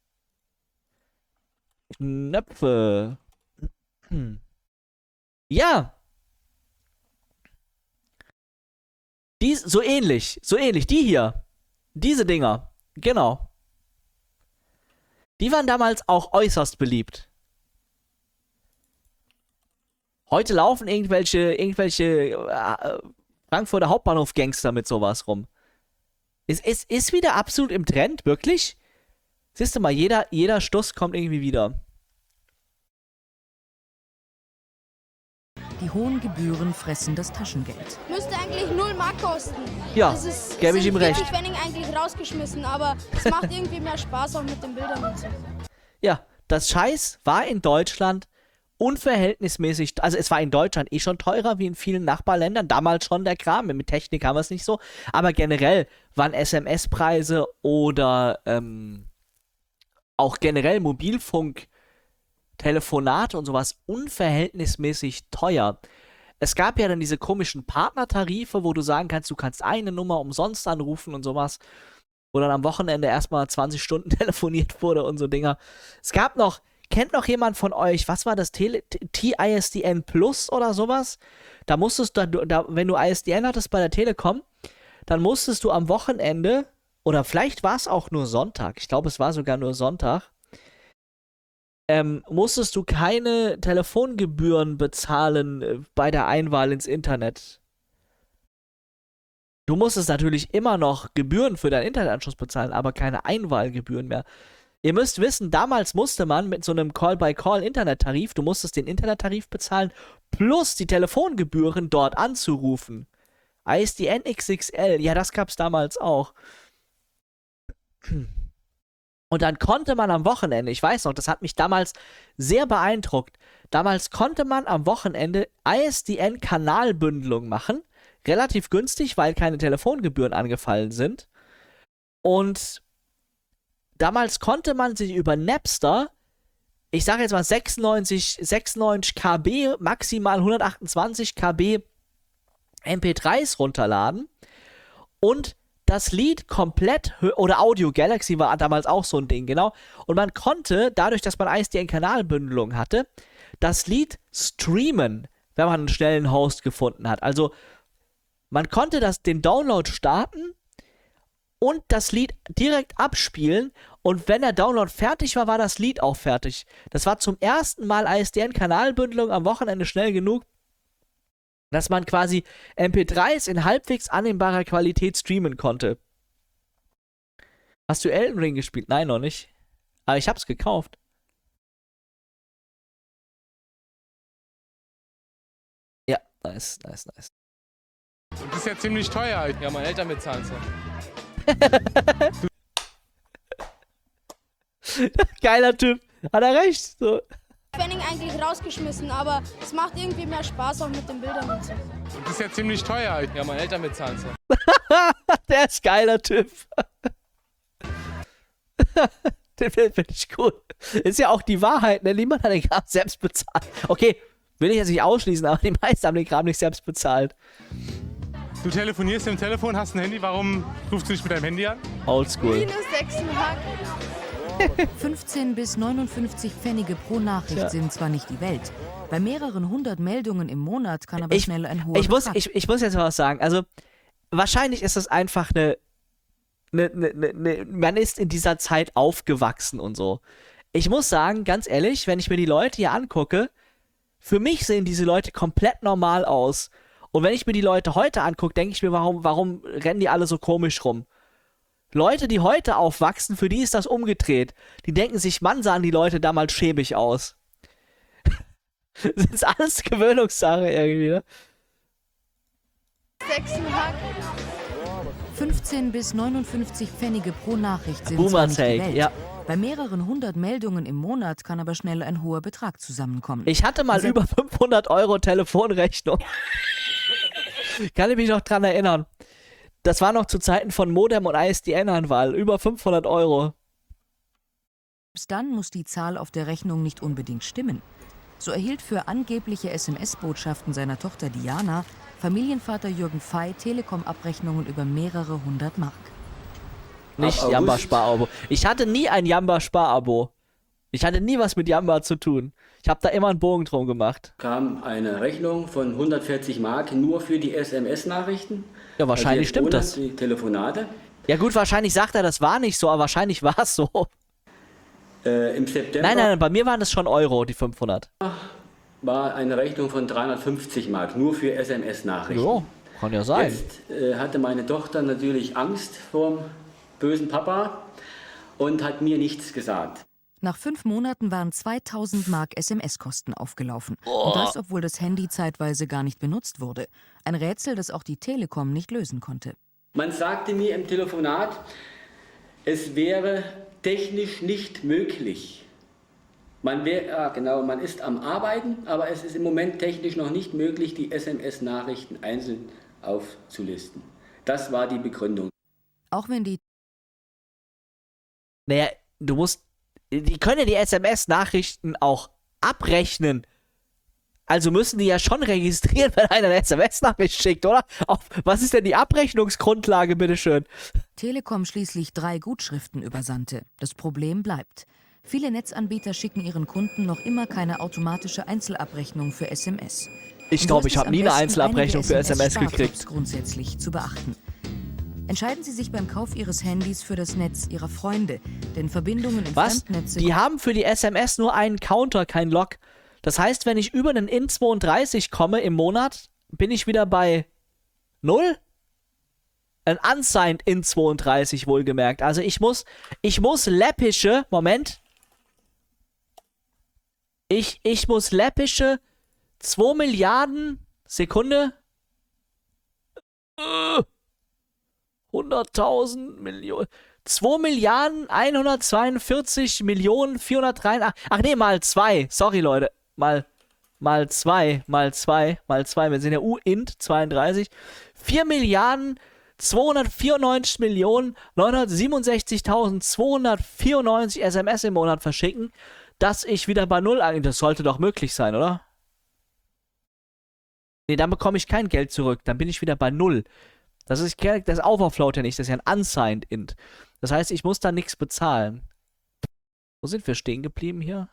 Knöpfe. Hm. Ja. Die, so ähnlich. So ähnlich. Die hier. Diese Dinger. Genau. Die waren damals auch äußerst beliebt. Heute laufen irgendwelche, irgendwelche äh, Frankfurter Hauptbahnhof-Gangster mit sowas rum. Es ist, ist, ist wieder absolut im Trend, wirklich? Siehst du mal, jeder, jeder Stuss kommt irgendwie wieder. Die hohen Gebühren fressen das Taschengeld. Müsste eigentlich null Mark kosten. Ja, Das ist, gebe ich sind ihm recht. vierzig Pfennig eigentlich rausgeschmissen, aber es macht irgendwie mehr Spaß auch mit den Bildern und so. Ja, das Scheiß war in Deutschland unverhältnismäßig, also es war in Deutschland eh schon teurer wie in vielen Nachbarländern, damals schon der Kram, mit Technik haben wir es nicht so, aber generell waren S M S-Preise oder ähm, auch generell Mobilfunk, Telefonate und sowas unverhältnismäßig teuer. Es gab ja dann diese komischen Partnertarife, wo du sagen kannst, du kannst eine Nummer umsonst anrufen und sowas, wo dann am Wochenende erstmal zwanzig Stunden telefoniert wurde und so Dinger. Es gab noch, kennt noch jemand von euch, was war das, Tele- T I S D N Plus oder sowas? Da musstest du, da, wenn du I S D N hattest bei der Telekom, dann musstest du am Wochenende, oder vielleicht war es auch nur Sonntag, ich glaube, es war sogar nur Sonntag, ähm, musstest du keine Telefongebühren bezahlen äh, bei der Einwahl ins Internet. Du musstest natürlich immer noch Gebühren für deinen Internetanschluss bezahlen, aber keine Einwahlgebühren mehr. Ihr müsst wissen, damals musste man mit so einem Call-by-Call-Internettarif, du musstest den Internettarif bezahlen, plus die Telefongebühren dort anzurufen. I S D N X X L, ja, das gab's damals auch. Und dann konnte man am Wochenende, ich weiß noch, das hat mich damals sehr beeindruckt, damals konnte man am Wochenende I S D N-Kanalbündelung machen, relativ günstig, weil keine Telefongebühren angefallen sind. Und damals konnte man sich über Napster, ich sage jetzt mal sechsundneunzig, sechsundneunzig Kilobyte, maximal hundertachtundzwanzig Kilobyte M P dreis runterladen und das Lied komplett, oder Audio Galaxy war damals auch so ein Ding, genau. Und man konnte, dadurch, dass man I S D N-Kanalbündelung hatte, das Lied streamen, wenn man einen schnellen Host gefunden hat. Also, man konnte das, den Download starten und das Lied direkt abspielen. Und wenn der Download fertig war, war das Lied auch fertig. Das war zum ersten Mal I S D N-Kanalbündelung am Wochenende schnell genug, dass man quasi M P dreis in halbwegs annehmbarer Qualität streamen konnte. Hast du Elden Ring gespielt? Nein, noch nicht. Aber ich hab's gekauft. Ja, nice, nice, nice. Das ist ja ziemlich teuer. Ja, meine Eltern bezahlen es. Geiler Typ. Hat er recht. So. Pfennig eigentlich rausgeschmissen, aber es macht irgendwie mehr Spaß auch mit den Bildern und so. Das ist ja ziemlich teuer. Ja, meine Eltern bezahlen es. Der ist geiler Typ. Den finde ich cool. Ist ja auch die Wahrheit, ne? Niemand hat den Kram selbst bezahlt. Okay, will ich jetzt nicht ausschließen, aber die meisten haben den Kram nicht selbst bezahlt. Du telefonierst im Telefon, hast ein Handy, warum rufst du dich mit deinem Handy an? Oldschool. Minus sechs Mark. fünfzehn bis neunundfünfzig Pfennige pro Nachricht Ja. sind zwar nicht die Welt. Bei mehreren hundert Meldungen im Monat kann aber Ich, schnell ein hoher ich, muss, Betrag. ich, ich muss jetzt mal was sagen. Also, wahrscheinlich ist es einfach eine, eine, eine, eine. Man ist in dieser Zeit aufgewachsen und so. Ich muss sagen, ganz ehrlich, wenn ich mir die Leute hier angucke, für mich sehen diese Leute komplett normal aus. Und wenn ich mir die Leute heute angucke, denke ich mir, warum, warum rennen die alle so komisch rum? Leute, die heute aufwachsen, für die ist das umgedreht. Die denken sich, Mann, sahen die Leute damals schäbig aus. Das ist alles Gewöhnungssache irgendwie, ne? sechs Mark. fünfzehn bis neunundfünfzig Pfennige pro Nachricht sind Boomer zwar nicht die Take, Welt. ja. Bei mehreren hundert Meldungen im Monat kann aber schnell ein hoher Betrag zusammenkommen. Ich hatte mal Dieser- über fünfhundert Euro Telefonrechnung. Kann ich mich noch dran erinnern. Das war noch zu Zeiten von Modem und I S D N-Anwahl. Über fünfhundert Euro. Selbst dann muss die Zahl auf der Rechnung nicht unbedingt stimmen. So erhielt für angebliche S M S-Botschaften seiner Tochter Diana Familienvater Jürgen Fey Telekom-Abrechnungen über mehrere hundert Mark. Nicht Jamba-Spar-Abo. Ich hatte nie ein Jamba-Spar-Abo. Ich hatte nie was mit Jamba zu tun. Ich habe da immer einen Bogen drum gemacht. Kam eine Rechnung von hundertvierzig Mark nur für die S M S-Nachrichten. Ja, wahrscheinlich also stimmt ohne das. Die Telefonate. Ja gut, wahrscheinlich sagt er, das war nicht so, aber wahrscheinlich war es so. Äh, Im September Nein, nein, bei mir waren es schon Euro, die fünfhundert. war eine Rechnung von dreihundertfünfzig Mark nur für S M S-Nachrichten. Jo, kann ja sein. Jetzt äh, hatte meine Tochter natürlich Angst vorm bösen Papa und hat mir nichts gesagt. Nach fünf Monaten waren zweitausend Mark S M S-Kosten aufgelaufen. Oh. Und das, obwohl das Handy zeitweise gar nicht benutzt wurde. Ein Rätsel, das auch die Telekom nicht lösen konnte. Man sagte mir im Telefonat, es wäre technisch nicht möglich. Man wär, ja, genau, man ist am Arbeiten, aber es ist im Moment technisch noch nicht möglich, die S M S-Nachrichten einzeln aufzulisten. Das war die Begründung. Auch wenn die Naja, du musst. Die können ja die S M S-Nachrichten auch abrechnen. Also müssen die ja schon registrieren, wenn einer eine S M S-Nachricht schickt, oder? Auf, was ist denn die Abrechnungsgrundlage, bitteschön? Telekom schließlich drei Gutschriften übersandte. Das Problem bleibt. Viele Netzanbieter schicken ihren Kunden noch immer keine automatische Einzelabrechnung für S M S. Ich Und so glaube, ist ich es habe am nie eine besten, Einzelabrechnung für einige S M S gekriegt. grundsätzlich zu beachten. Entscheiden Sie sich beim Kauf Ihres Handys für das Netz Ihrer Freunde, denn Verbindungen in Was? Fremdnetze... Die haben für die S M S nur einen Counter, kein Log. Das heißt, wenn ich über einen I N zweiunddreißig komme im Monat, bin ich wieder bei null? Ein unsigned I N zweiunddreißig wohlgemerkt. Also ich muss, ich muss läppische, Moment. Ich, ich muss läppische zwei Milliarden, Sekunde. Uh, hunderttausend Millionen. zwei Milliarden hundertzweiundvierzig Millionen vierhundertdreiundachtzig. Ach nee, mal zwei. Sorry, Leute. Mal, mal zwei, mal zwei, mal zwei. Wir sind ja U I N T zweiunddreißig. vier Milliarden zweihundertvierundneunzig Millionen neunhundertsiebenundsechzigtausendzweihundertvierundneunzig S M S im Monat verschicken, dass ich wieder bei Null eigentlich. Das sollte doch möglich sein, oder? Nee, dann bekomme ich kein Geld zurück. Dann bin ich wieder bei Null. Das ist das overflowt ja nicht. Das ist ja ein unsigned Int. Das heißt, ich muss da nichts bezahlen. Wo sind wir stehen geblieben hier?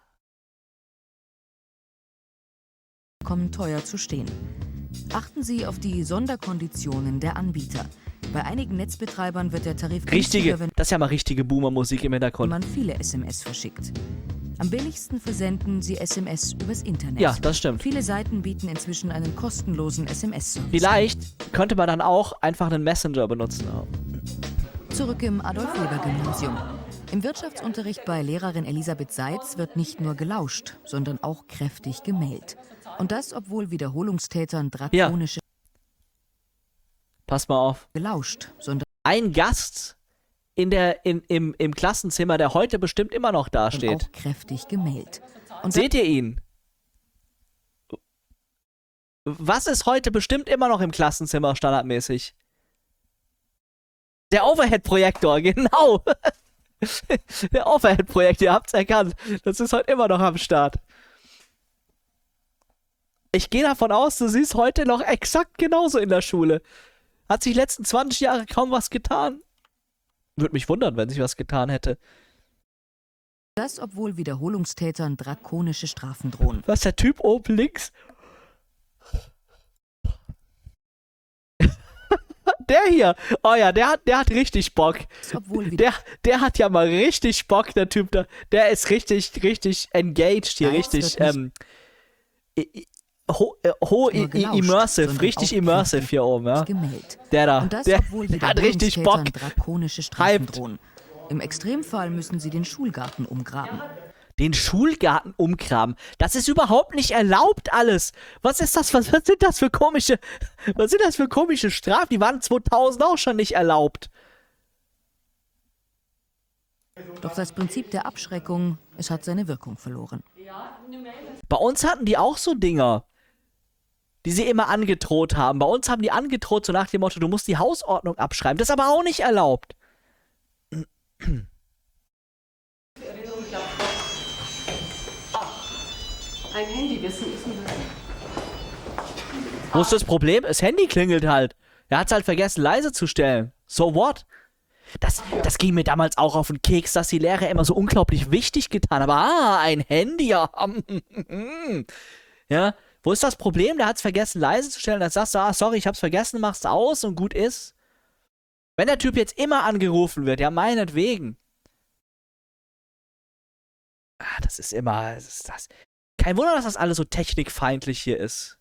kommen teuer zu stehen. Achten Sie auf die Sonderkonditionen der Anbieter. Bei einigen Netzbetreibern wird der Tarif Richtige, günstiger, wenn das ist ja mal richtige Boomer-Musik im Hintergrund. man viele S M S verschickt. Am billigsten versenden Sie S M S übers Internet. Ja, das stimmt. Viele Seiten bieten inzwischen einen kostenlosen S M S-Service. Vielleicht könnte man dann auch einfach einen Messenger benutzen. Zurück im Adolf-Weber-Gymnasium. Im Wirtschaftsunterricht bei Lehrerin Elisabeth Seitz wird nicht nur gelauscht, sondern auch kräftig gemeldet. Und das, obwohl Wiederholungstätern drakonische... Ja. Pass mal auf. Gelauscht, sondern... Ein Gast in der, in, im, im Klassenzimmer, der heute bestimmt immer noch dasteht. Auch kräftig gemeldet. Und seht ihr ihn? Was ist heute bestimmt immer noch im Klassenzimmer standardmäßig? Der Overhead-Projektor, genau. Der Overhead-Projektor, ihr habt's erkannt. Das ist heute immer noch am Start. Ich gehe davon aus, du siehst heute noch exakt genauso in der Schule. Hat sich die letzten zwanzig Jahre kaum was getan. Würde mich wundern, wenn sich was getan hätte. Das, obwohl Wiederholungstätern drakonische Strafen drohen. Was, der Typ oben links? Der hier. Oh ja, der hat, der hat richtig Bock. Der, der hat ja mal richtig Bock, der Typ da. Der ist richtig, richtig engaged hier, Nein, richtig, ähm, ho, äh, ho i, i, immersive, richtig immersive hier oben, ja. Der da, Und das, der, obwohl der hat richtig Bock. drakonische Strafen Hyped. drohen. Im Extremfall müssen sie den Schulgarten umgraben. Den Schulgarten umgraben. Das ist überhaupt nicht erlaubt alles. Was ist das? Was, was sind das für komische, was sind das für komische Strafen? Die waren zweitausend auch schon nicht erlaubt. Doch das Prinzip der Abschreckung, es hat seine Wirkung verloren. Bei uns hatten die auch so Dinger, die sie immer angedroht haben. Bei uns haben die angedroht so nach dem Motto, du musst die Hausordnung abschreiben. Das ist aber auch nicht erlaubt. Ein Handywissen ist nur das. Wo ist das Problem? Das Handy klingelt halt. Er hat es halt vergessen, leise zu stellen. So what? Das, das ging mir damals auch auf den Keks, dass die Lehrer immer so unglaublich wichtig getan haben. Aber ah, ein Handy, ja. Ja, wo ist das Problem? Der hat es vergessen, leise zu stellen. Dann sagst du, ah, sorry, ich hab's vergessen, machst aus und gut ist. Wenn der Typ jetzt immer angerufen wird, ja, meinetwegen. Ah, das ist immer, das ist das. Kein Wunder, dass das alles so technikfeindlich hier ist.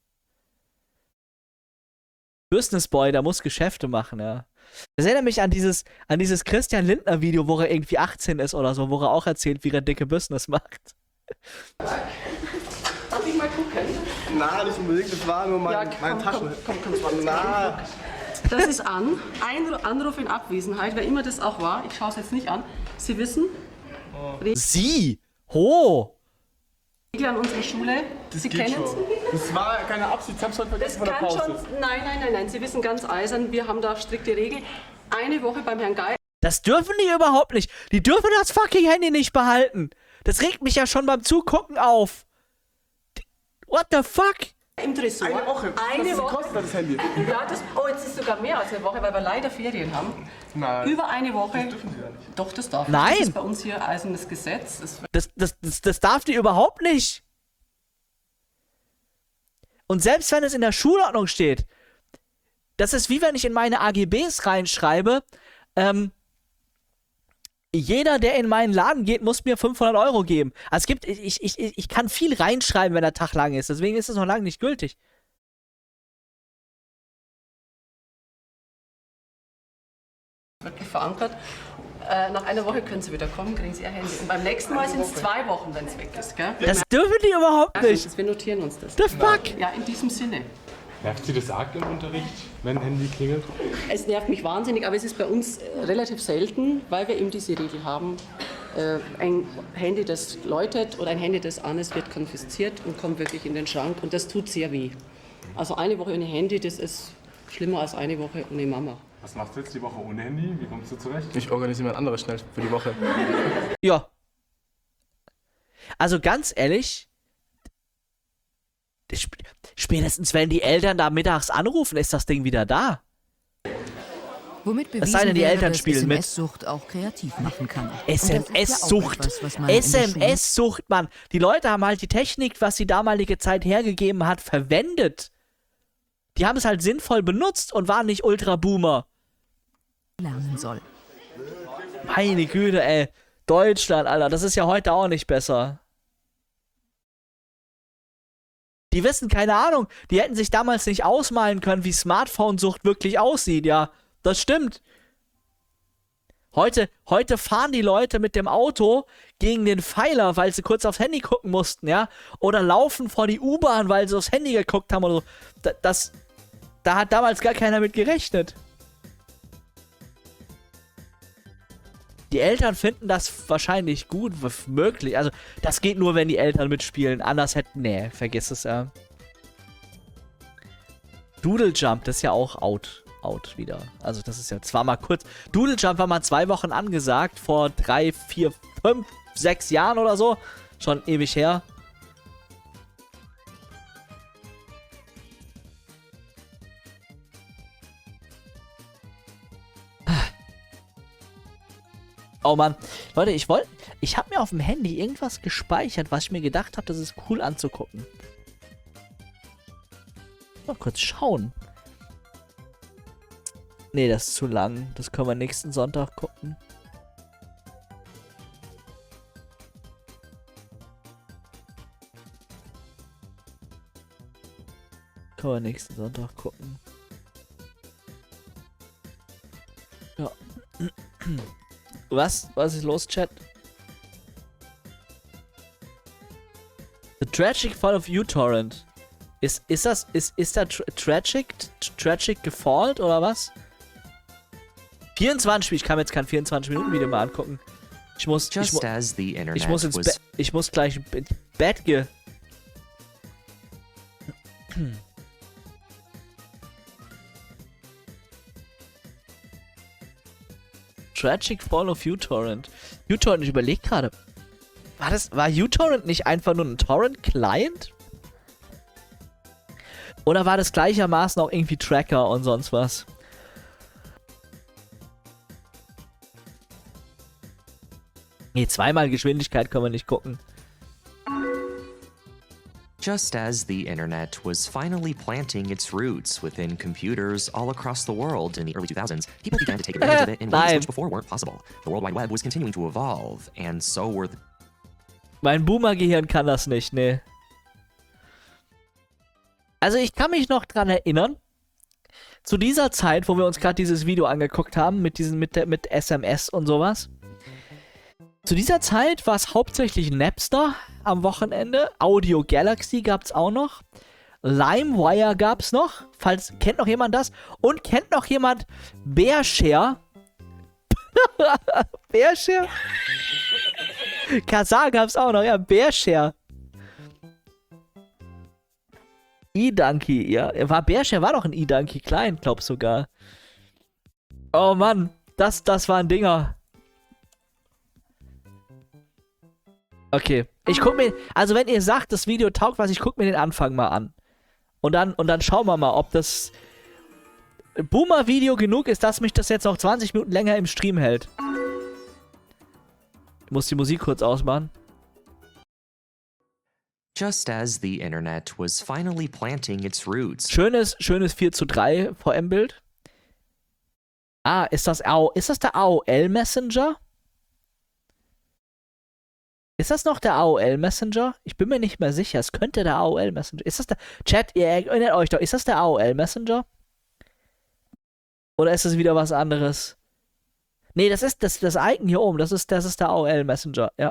Business Boy, der muss Geschäfte machen, ja. Das erinnert mich an dieses, an dieses Christian Lindner Video, wo er irgendwie achtzehn ist oder so, wo er auch erzählt, wie er dicke Business macht. Darf ich mal gucken? Na, nicht unbedingt, das war nur mein, Ja, komm, meine Tasche. Komm, komm, komm, Na. Das ist an. Ein Anruf in Abwesenheit, wer immer das auch war. Ich schaue es jetzt nicht an. Sie wissen, Sie? Ho! Regel an unserer Schule. Das Sie geht kennen schon. es. Das war keine Absicht, ich hab's heute vergessen von der Kann Pause. schon. Nein, nein, nein, nein. Sie wissen ganz eisern, wir haben da strikte Regeln. Eine Woche beim Herrn Geil. Das dürfen die überhaupt nicht. Die dürfen das fucking Handy nicht behalten. Das regt mich ja schon beim Zugucken auf. What the fuck? Im Tresor. Eine Woche. Eine Was Woche. kostet das Handy? Ja, das, oh, jetzt ist sogar mehr als eine Woche, weil wir leider Ferien haben. Nein. Über eine Woche. Das dürfen Sie ja nicht. Doch, das darf. Nein. Das ist bei uns hier eisernes Gesetz. Das Das, das, das, das darf die überhaupt nicht. Und selbst wenn es in der Schulordnung steht, Das ist wie wenn ich in meine A G Bs reinschreibe, ähm, jeder, der in meinen Laden geht, muss mir fünfhundert Euro geben. Also es gibt, ich, ich, ich kann viel reinschreiben, wenn der Tag lang ist. Deswegen ist es noch lange nicht gültig. Wirklich verankert. Äh, nach einer Woche können Sie wieder kommen, kriegen Sie Ihr Handy. Und beim nächsten Mal sind es zwei Wochen, wenn es weg ist. Gell? Das dürfen die überhaupt nicht. Wir notieren uns das. The fuck? Ja, in diesem Sinne. Nervt Sie das arg im Unterricht, wenn ein Handy klingelt? Es nervt mich wahnsinnig, aber es ist bei uns äh, relativ selten, weil wir eben diese Regel haben. Äh, ein Handy, das läutet oder ein Handy, das an ist, wird konfisziert und kommt wirklich in den Schrank. Und das tut sehr weh. Also eine Woche ohne Handy, das ist schlimmer als eine Woche ohne Mama. Was machst du jetzt die Woche ohne Handy? Wie kommst du zurecht? Ich organisiere mir ein anderes schnell für die Woche. Ja. Also ganz ehrlich, sp spätestens wenn die Eltern da mittags anrufen, ist das Ding wieder da. Womit Es sei denn, bewiesen die wäre, Eltern dass spielen mit. S M S-Sucht auch kreativ machen kann. S M S-Sucht. S M S-Sucht, Mann. Die Leute haben halt die Technik, was die damalige Zeit hergegeben hat, verwendet. Die haben es halt sinnvoll benutzt und waren nicht Ultra-Boomer. Lernen soll. Meine Güte, ey. Deutschland, Alter, das ist ja heute auch nicht besser. Die wissen, keine Ahnung, die hätten sich damals nicht ausmalen können, wie Smartphone-Sucht wirklich aussieht, ja. Das stimmt. Heute, heute fahren die Leute mit dem Auto gegen den Pfeiler, weil sie kurz aufs Handy gucken mussten, ja. Oder laufen vor die U-Bahn, weil sie aufs Handy geguckt haben oder so. Das, das, da hat damals gar keiner mit gerechnet. Die Eltern finden das wahrscheinlich gut, möglich. Also, das geht nur, wenn die Eltern mitspielen. Anders hätten, nee, vergiss es, ja. Doodle Jump, das ist ja auch out. Out wieder. Also, das ist ja zwar mal kurz. Doodle Jump war mal zwei Wochen angesagt, vor drei, vier, fünf, sechs Jahren oder so. Schon ewig her. Oh Mann. Leute, ich wollte... Ich habe mir auf dem Handy irgendwas gespeichert, was ich mir gedacht habe, das ist cool anzugucken. Mal kurz schauen. Nee, das ist zu lang. Das können wir nächsten Sonntag gucken. Können wir nächsten Sonntag gucken. Ja. Was? Was ist los, Chat? The Tragic Fall of uTorrent. Ist, ist das, ist, ist da tra Tragic, Tragic Default oder was? vierundzwanzig, ich kann mir jetzt kein vierundzwanzig Minuten Video mal angucken. Ich muss, ich, mu ich muss ins Bett, ich muss gleich ins Bett gehen. Tragic Fall of uTorrent. uTorrent, ich überlege gerade. War das, war uTorrent nicht einfach nur ein Torrent-Client? Oder war das gleichermaßen auch irgendwie Tracker und sonst was? Nee, zweimal Geschwindigkeit können wir nicht gucken. Just as the internet was finally planting its roots within computers all across the world in the early two thousands, people began to take advantage of it in ways which before weren't possible. The World Wide Web was continuing to evolve, and so were the... Mein Boomer-Gehirn kann das nicht, ne. Also ich kann mich noch dran erinnern, zu dieser Zeit, wo wir uns gerade dieses Video angeguckt haben, mit diesen, mit, der, mit S M S und sowas. Zu dieser Zeit war es hauptsächlich Napster am Wochenende. Audio Galaxy gab es auch noch. LimeWire gab es noch. Falls, kennt noch jemand das? Und kennt noch jemand Bearshare? Bearshare? Kazaa gab es auch noch, ja, Bearshare. eDonkey, ja. War Bearshare war doch ein eDonkey Client, glaub sogar. Oh Mann, das, das waren Dinger. Okay, ich guck mir, also wenn ihr sagt, das Video taugt was, ich guck mir den Anfang mal an. Und dann, und dann schauen wir mal, ob das Boomer-Video genug ist, dass mich das jetzt noch zwanzig Minuten länger im Stream hält. Ich muss die Musik kurz ausmachen. Just as the internet was finally planting its roots. Schönes, schönes vier zu drei V M-Bild. Ah, ist das, A O, ist das der A O L-Messenger? Ist das noch der A O L-Messenger? Ich bin mir nicht mehr sicher. Es könnte der A O L-Messenger. Ist das der... Chat, ihr erinnert euch doch. Ist das der A O L-Messenger? Oder ist es wieder was anderes? Nee, das ist das, das Icon hier oben. Das ist, das ist der A O L-Messenger. Ja.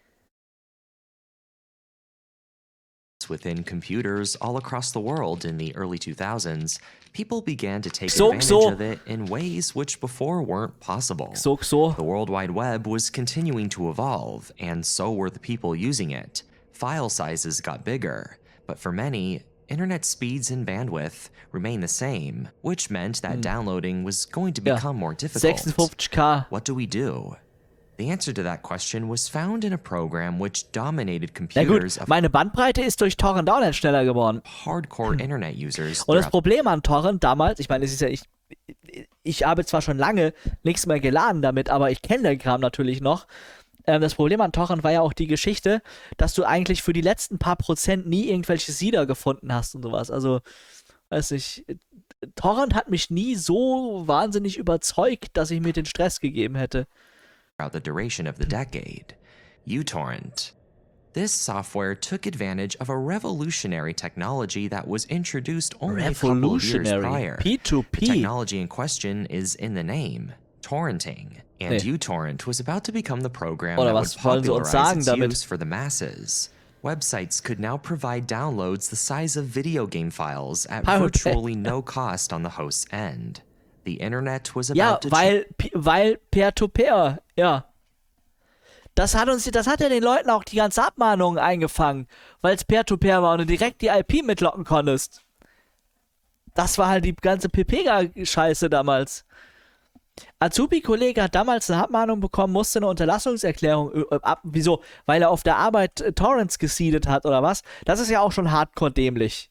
Within computers all across the world in the early two thousands, people began to take so, advantage so. of it in ways which before weren't possible. So, so. The World Wide Web was continuing to evolve, and so were the people using it. File sizes got bigger, but for many, internet speeds and bandwidth remain the same, which meant that hm. downloading was going to become ja. more difficult. sechsundfünfzig K. What do we do? The answer to that question was found in a program which dominated computers ja gut, meine Bandbreite ist durch Torrent auch nicht schneller geworden. Hardcore Internet users. Und das Problem an Torrent damals, ich meine, es ist ja, ich, ich habe zwar schon lange nichts mehr geladen damit, aber ich kenne den Kram natürlich noch. Ähm, das Problem an Torrent war ja auch die Geschichte, dass du eigentlich für die letzten paar Prozent nie irgendwelche Seeder gefunden hast und sowas. Also, weiß nicht, Torrent hat mich nie so wahnsinnig überzeugt, dass ich mir den Stress gegeben hätte. Throughout the duration of the decade. uTorrent. This software took advantage of a revolutionary technology that was introduced only a couple of years prior. P two P. The technology in question is in the name, torrenting, and nee. uTorrent was about to become the program Oder that would was wollen sie uns popularize sagen its damit? use for the masses. Websites could now provide downloads the size of video game files at virtually no cost on the host's end. The Internet was about ja, to weil, weil Peer-to-Peer, ja. Das hat uns, das hat ja den Leuten auch die ganze Abmahnung eingefangen, weil es Peer-to-Peer war und du direkt die I P mitlocken konntest. Das war halt die ganze Pepega-Scheiße damals. Azubi-Kollege hat damals eine Abmahnung bekommen, musste eine Unterlassungserklärung äh, ab. Wieso? Weil er auf der Arbeit äh, Torrents gesiedet hat oder was? Das ist ja auch schon hardcore dämlich.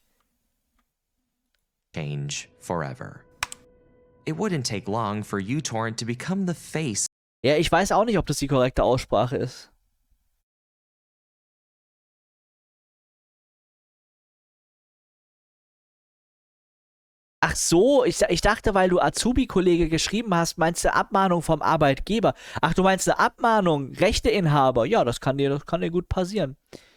Change forever. It wouldn't take long for uTorrent to become the face. Ja, ich weiß auch nicht, ob das die korrekte Aussprache ist. Ach so, ich, ich dachte, weil du Azubi-Kollege geschrieben hast, meinst du Abmahnung vom Arbeitgeber. Ach, du meinst eine Abmahnung, Rechteinhaber. Ja, das kann dir, das kann dir gut passieren.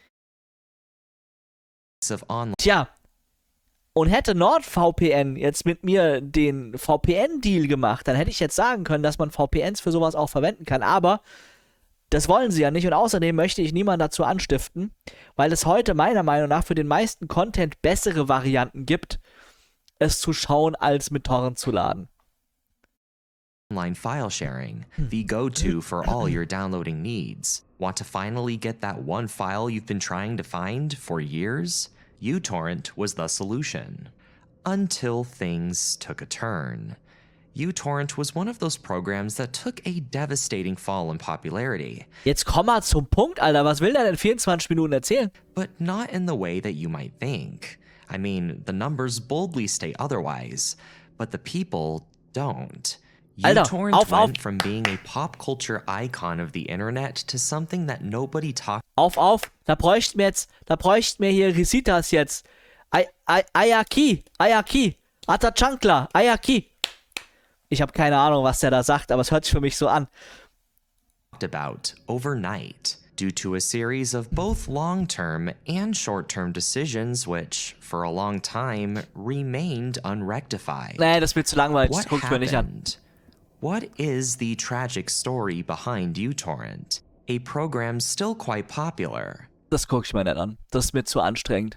Tja, und hätte NordVPN jetzt mit mir den V P N-Deal gemacht, dann hätte ich jetzt sagen können, dass man V P Ns für sowas auch verwenden kann. Aber das wollen sie ja nicht. Und außerdem möchte ich niemanden dazu anstiften, weil es heute meiner Meinung nach für den meisten Content bessere Varianten gibt, es zu schauen, als mit Torrent zu laden. Online file sharing, the go-to for all your downloading needs. Want to finally get that one file you've been trying to find for years? uTorrent was the solution. Until things took a turn. uTorrent was one of those programs that took a devastating fall in popularity. Jetzt komm mal zum Punkt, Alter. Was will der denn vierundzwanzig Minuten erzählen? But not in the way that you might think. I mean, the numbers boldly state otherwise, but the people don't. Alter, uTorrent auf, auf. went from being a pop culture icon of the internet to something that nobody talked. Auf, auf. Da bräuchten wir jetzt, da bräuchten wir hier Risitas jetzt. Ay, ay, Ayaki, Ayaki, Atachankla, Ayaki. Ich habe keine Ahnung, was der da sagt, aber es hört sich für mich so an. About overnight. Due to a series of both long-term and short-term decisions which, for a long time, remained unrectified. Nee, das wird zu langweilig, What das guck's mir nicht an. happened? What is the tragic story behind uTorrent? A program still quite popular, Das guck ich mir nicht an. Das ist mir zu anstrengend.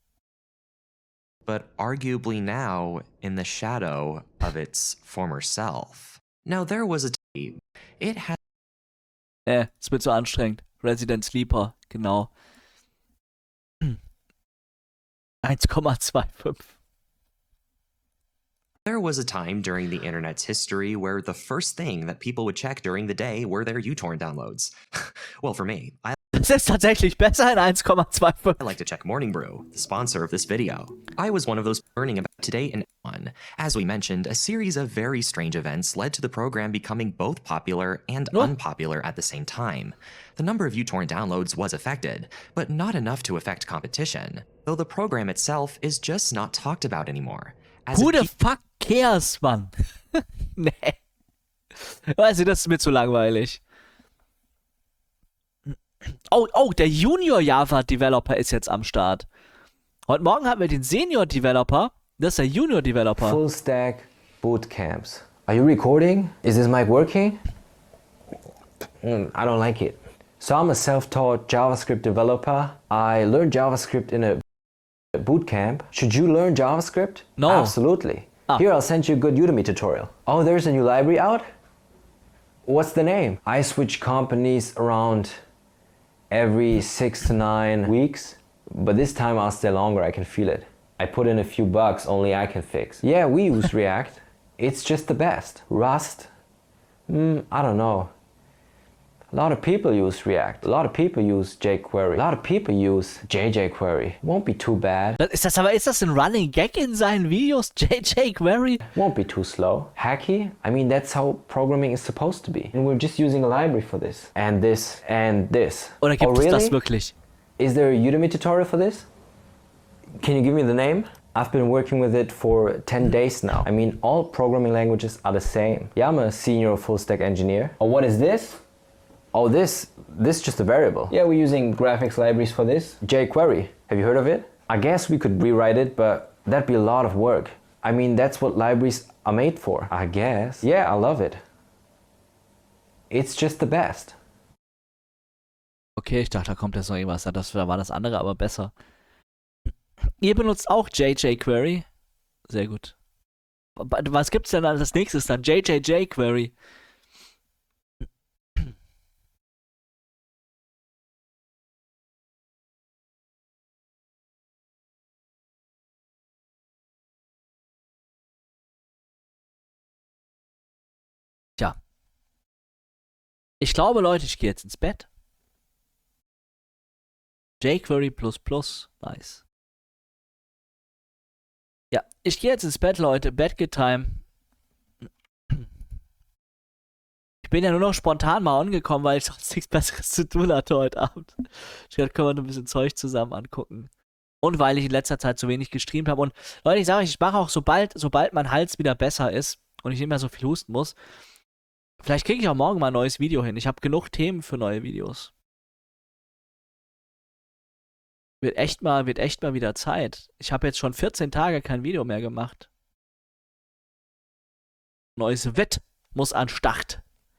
but arguably now in the shadow of its former self. Now there was a time it had Nee, ist mir zu anstrengend. Resident Sleeper, genau. eins Komma fünfundzwanzig. There was a time during the internet's history where the first thing that people would check during the day were their uTorrent downloads. Well, for me, I Das ist tatsächlich besser in eins Komma fünfundzwanzig. I like to check Morning Brew, the sponsor of this video. I was one of those learning about today and one. As we mentioned, a series of very strange events led to the program becoming both popular and unpopular at the same time. The number of uTorrent downloads was affected, but not enough to affect competition, though the program itself is just not talked about anymore. As Who the fuck cares, Mann? Nee. Weiß ich, das ist mir zu langweilig. Oh, oh, der Junior Java Developer ist jetzt am Start. Heute Morgen hatten wir den Senior Developer. Das ist der Junior Developer. Full Stack Bootcamps. Are you recording? Is this mic working? Mm, I don't like it. So I'm a self-taught JavaScript developer. I learned JavaScript in a bootcamp. Should you learn JavaScript? No. Absolutely. Ah. Here, I'll send you a good Udemy tutorial. Oh, there's a new library out? What's the name? I switch companies around every six to nine weeks, but this time I'll stay longer, I can feel it. I put in a few bugs only I can fix. Yeah, we use React. It's just the best. Rust? Mm, I don't know. A lot of people use React. A lot of people use jQuery. A lot of people use J J Query. Won't be too bad. Das ist das aber, ist das ein Running Gag in seinen Videos? J J Query? Won't be too slow. Hacky? I mean, that's how programming is supposed to be. And we're just using a library for this. And this and this. Oder gibt oh, es really? das wirklich? Is there a Udemy tutorial for this? Can you give me the name? I've been working with it for ten days now. I mean, all programming languages are the same. Yeah, I'm a senior full stack engineer. Oh, what is this? Oh, this, this is just a variable. Yeah, we're using graphics libraries for this. jQuery, have you heard of it? I guess we could rewrite it, but that'd be a lot of work. I mean, that's what libraries are made for, I guess. Yeah, I love it. It's just the best. Okay, ich dachte, da kommt jetzt noch irgendwas. Das, da war das andere aber besser. Ihr benutzt auch J J Query? Sehr gut. Was gibt's denn als nächstes dann? J J J Query. Tja. Ich glaube, Leute, ich gehe jetzt ins Bett. jQuery plus plus. Nice. Ja, ich gehe jetzt ins Bett, Leute. Bett-Time. Ich bin ja nur noch spontan mal angekommen, weil ich sonst nichts Besseres zu tun hatte heute Abend. Ich dachte, können wir noch ein bisschen Zeug zusammen angucken. Und weil ich in letzter Zeit zu wenig gestreamt habe. Und Leute, ich sage euch, ich mache auch, sobald, sobald mein Hals wieder besser ist und ich nicht mehr so viel husten muss, vielleicht kriege ich auch morgen mal ein neues Video hin. Ich habe genug Themen für neue Videos. Wird echt mal, wird echt mal wieder Zeit. Ich habe jetzt schon vierzehn Tage kein Video mehr gemacht. Neues Wett muss an Start.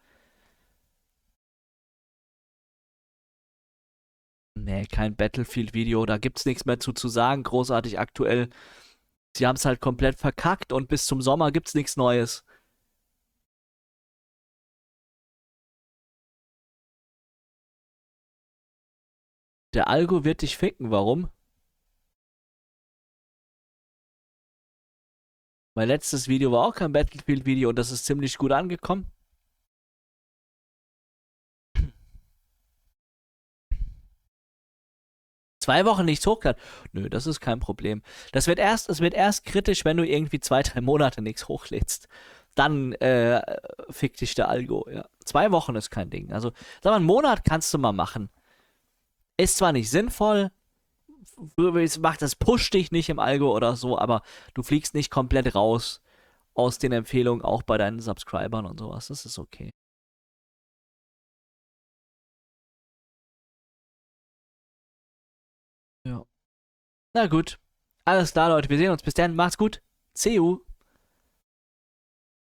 Nee, kein Battlefield-Video. Da gibt's nichts mehr zu, zu sagen. Großartig aktuell. Sie haben es halt komplett verkackt und bis zum Sommer gibt's nichts Neues. Der Algo wird dich ficken. Warum? Mein letztes Video war auch kein Battlefield-Video und das ist ziemlich gut angekommen. Zwei Wochen nichts hochgeladen. Nö, das ist kein Problem. Das wird erst, es wird erst kritisch, wenn du irgendwie zwei, drei Monate nichts hochlädst. Dann äh, fickt dich der Algo. Ja. Zwei Wochen ist kein Ding. Also, sag mal, einen Monat kannst du mal machen. Ist zwar nicht sinnvoll, macht das, pusht dich nicht im Algo oder so, aber du fliegst nicht komplett raus aus den Empfehlungen, auch bei deinen Subscribern und sowas. Das ist okay. Ja. Na gut. Alles klar, Leute. Wir sehen uns. Bis dann. Macht's gut. See you.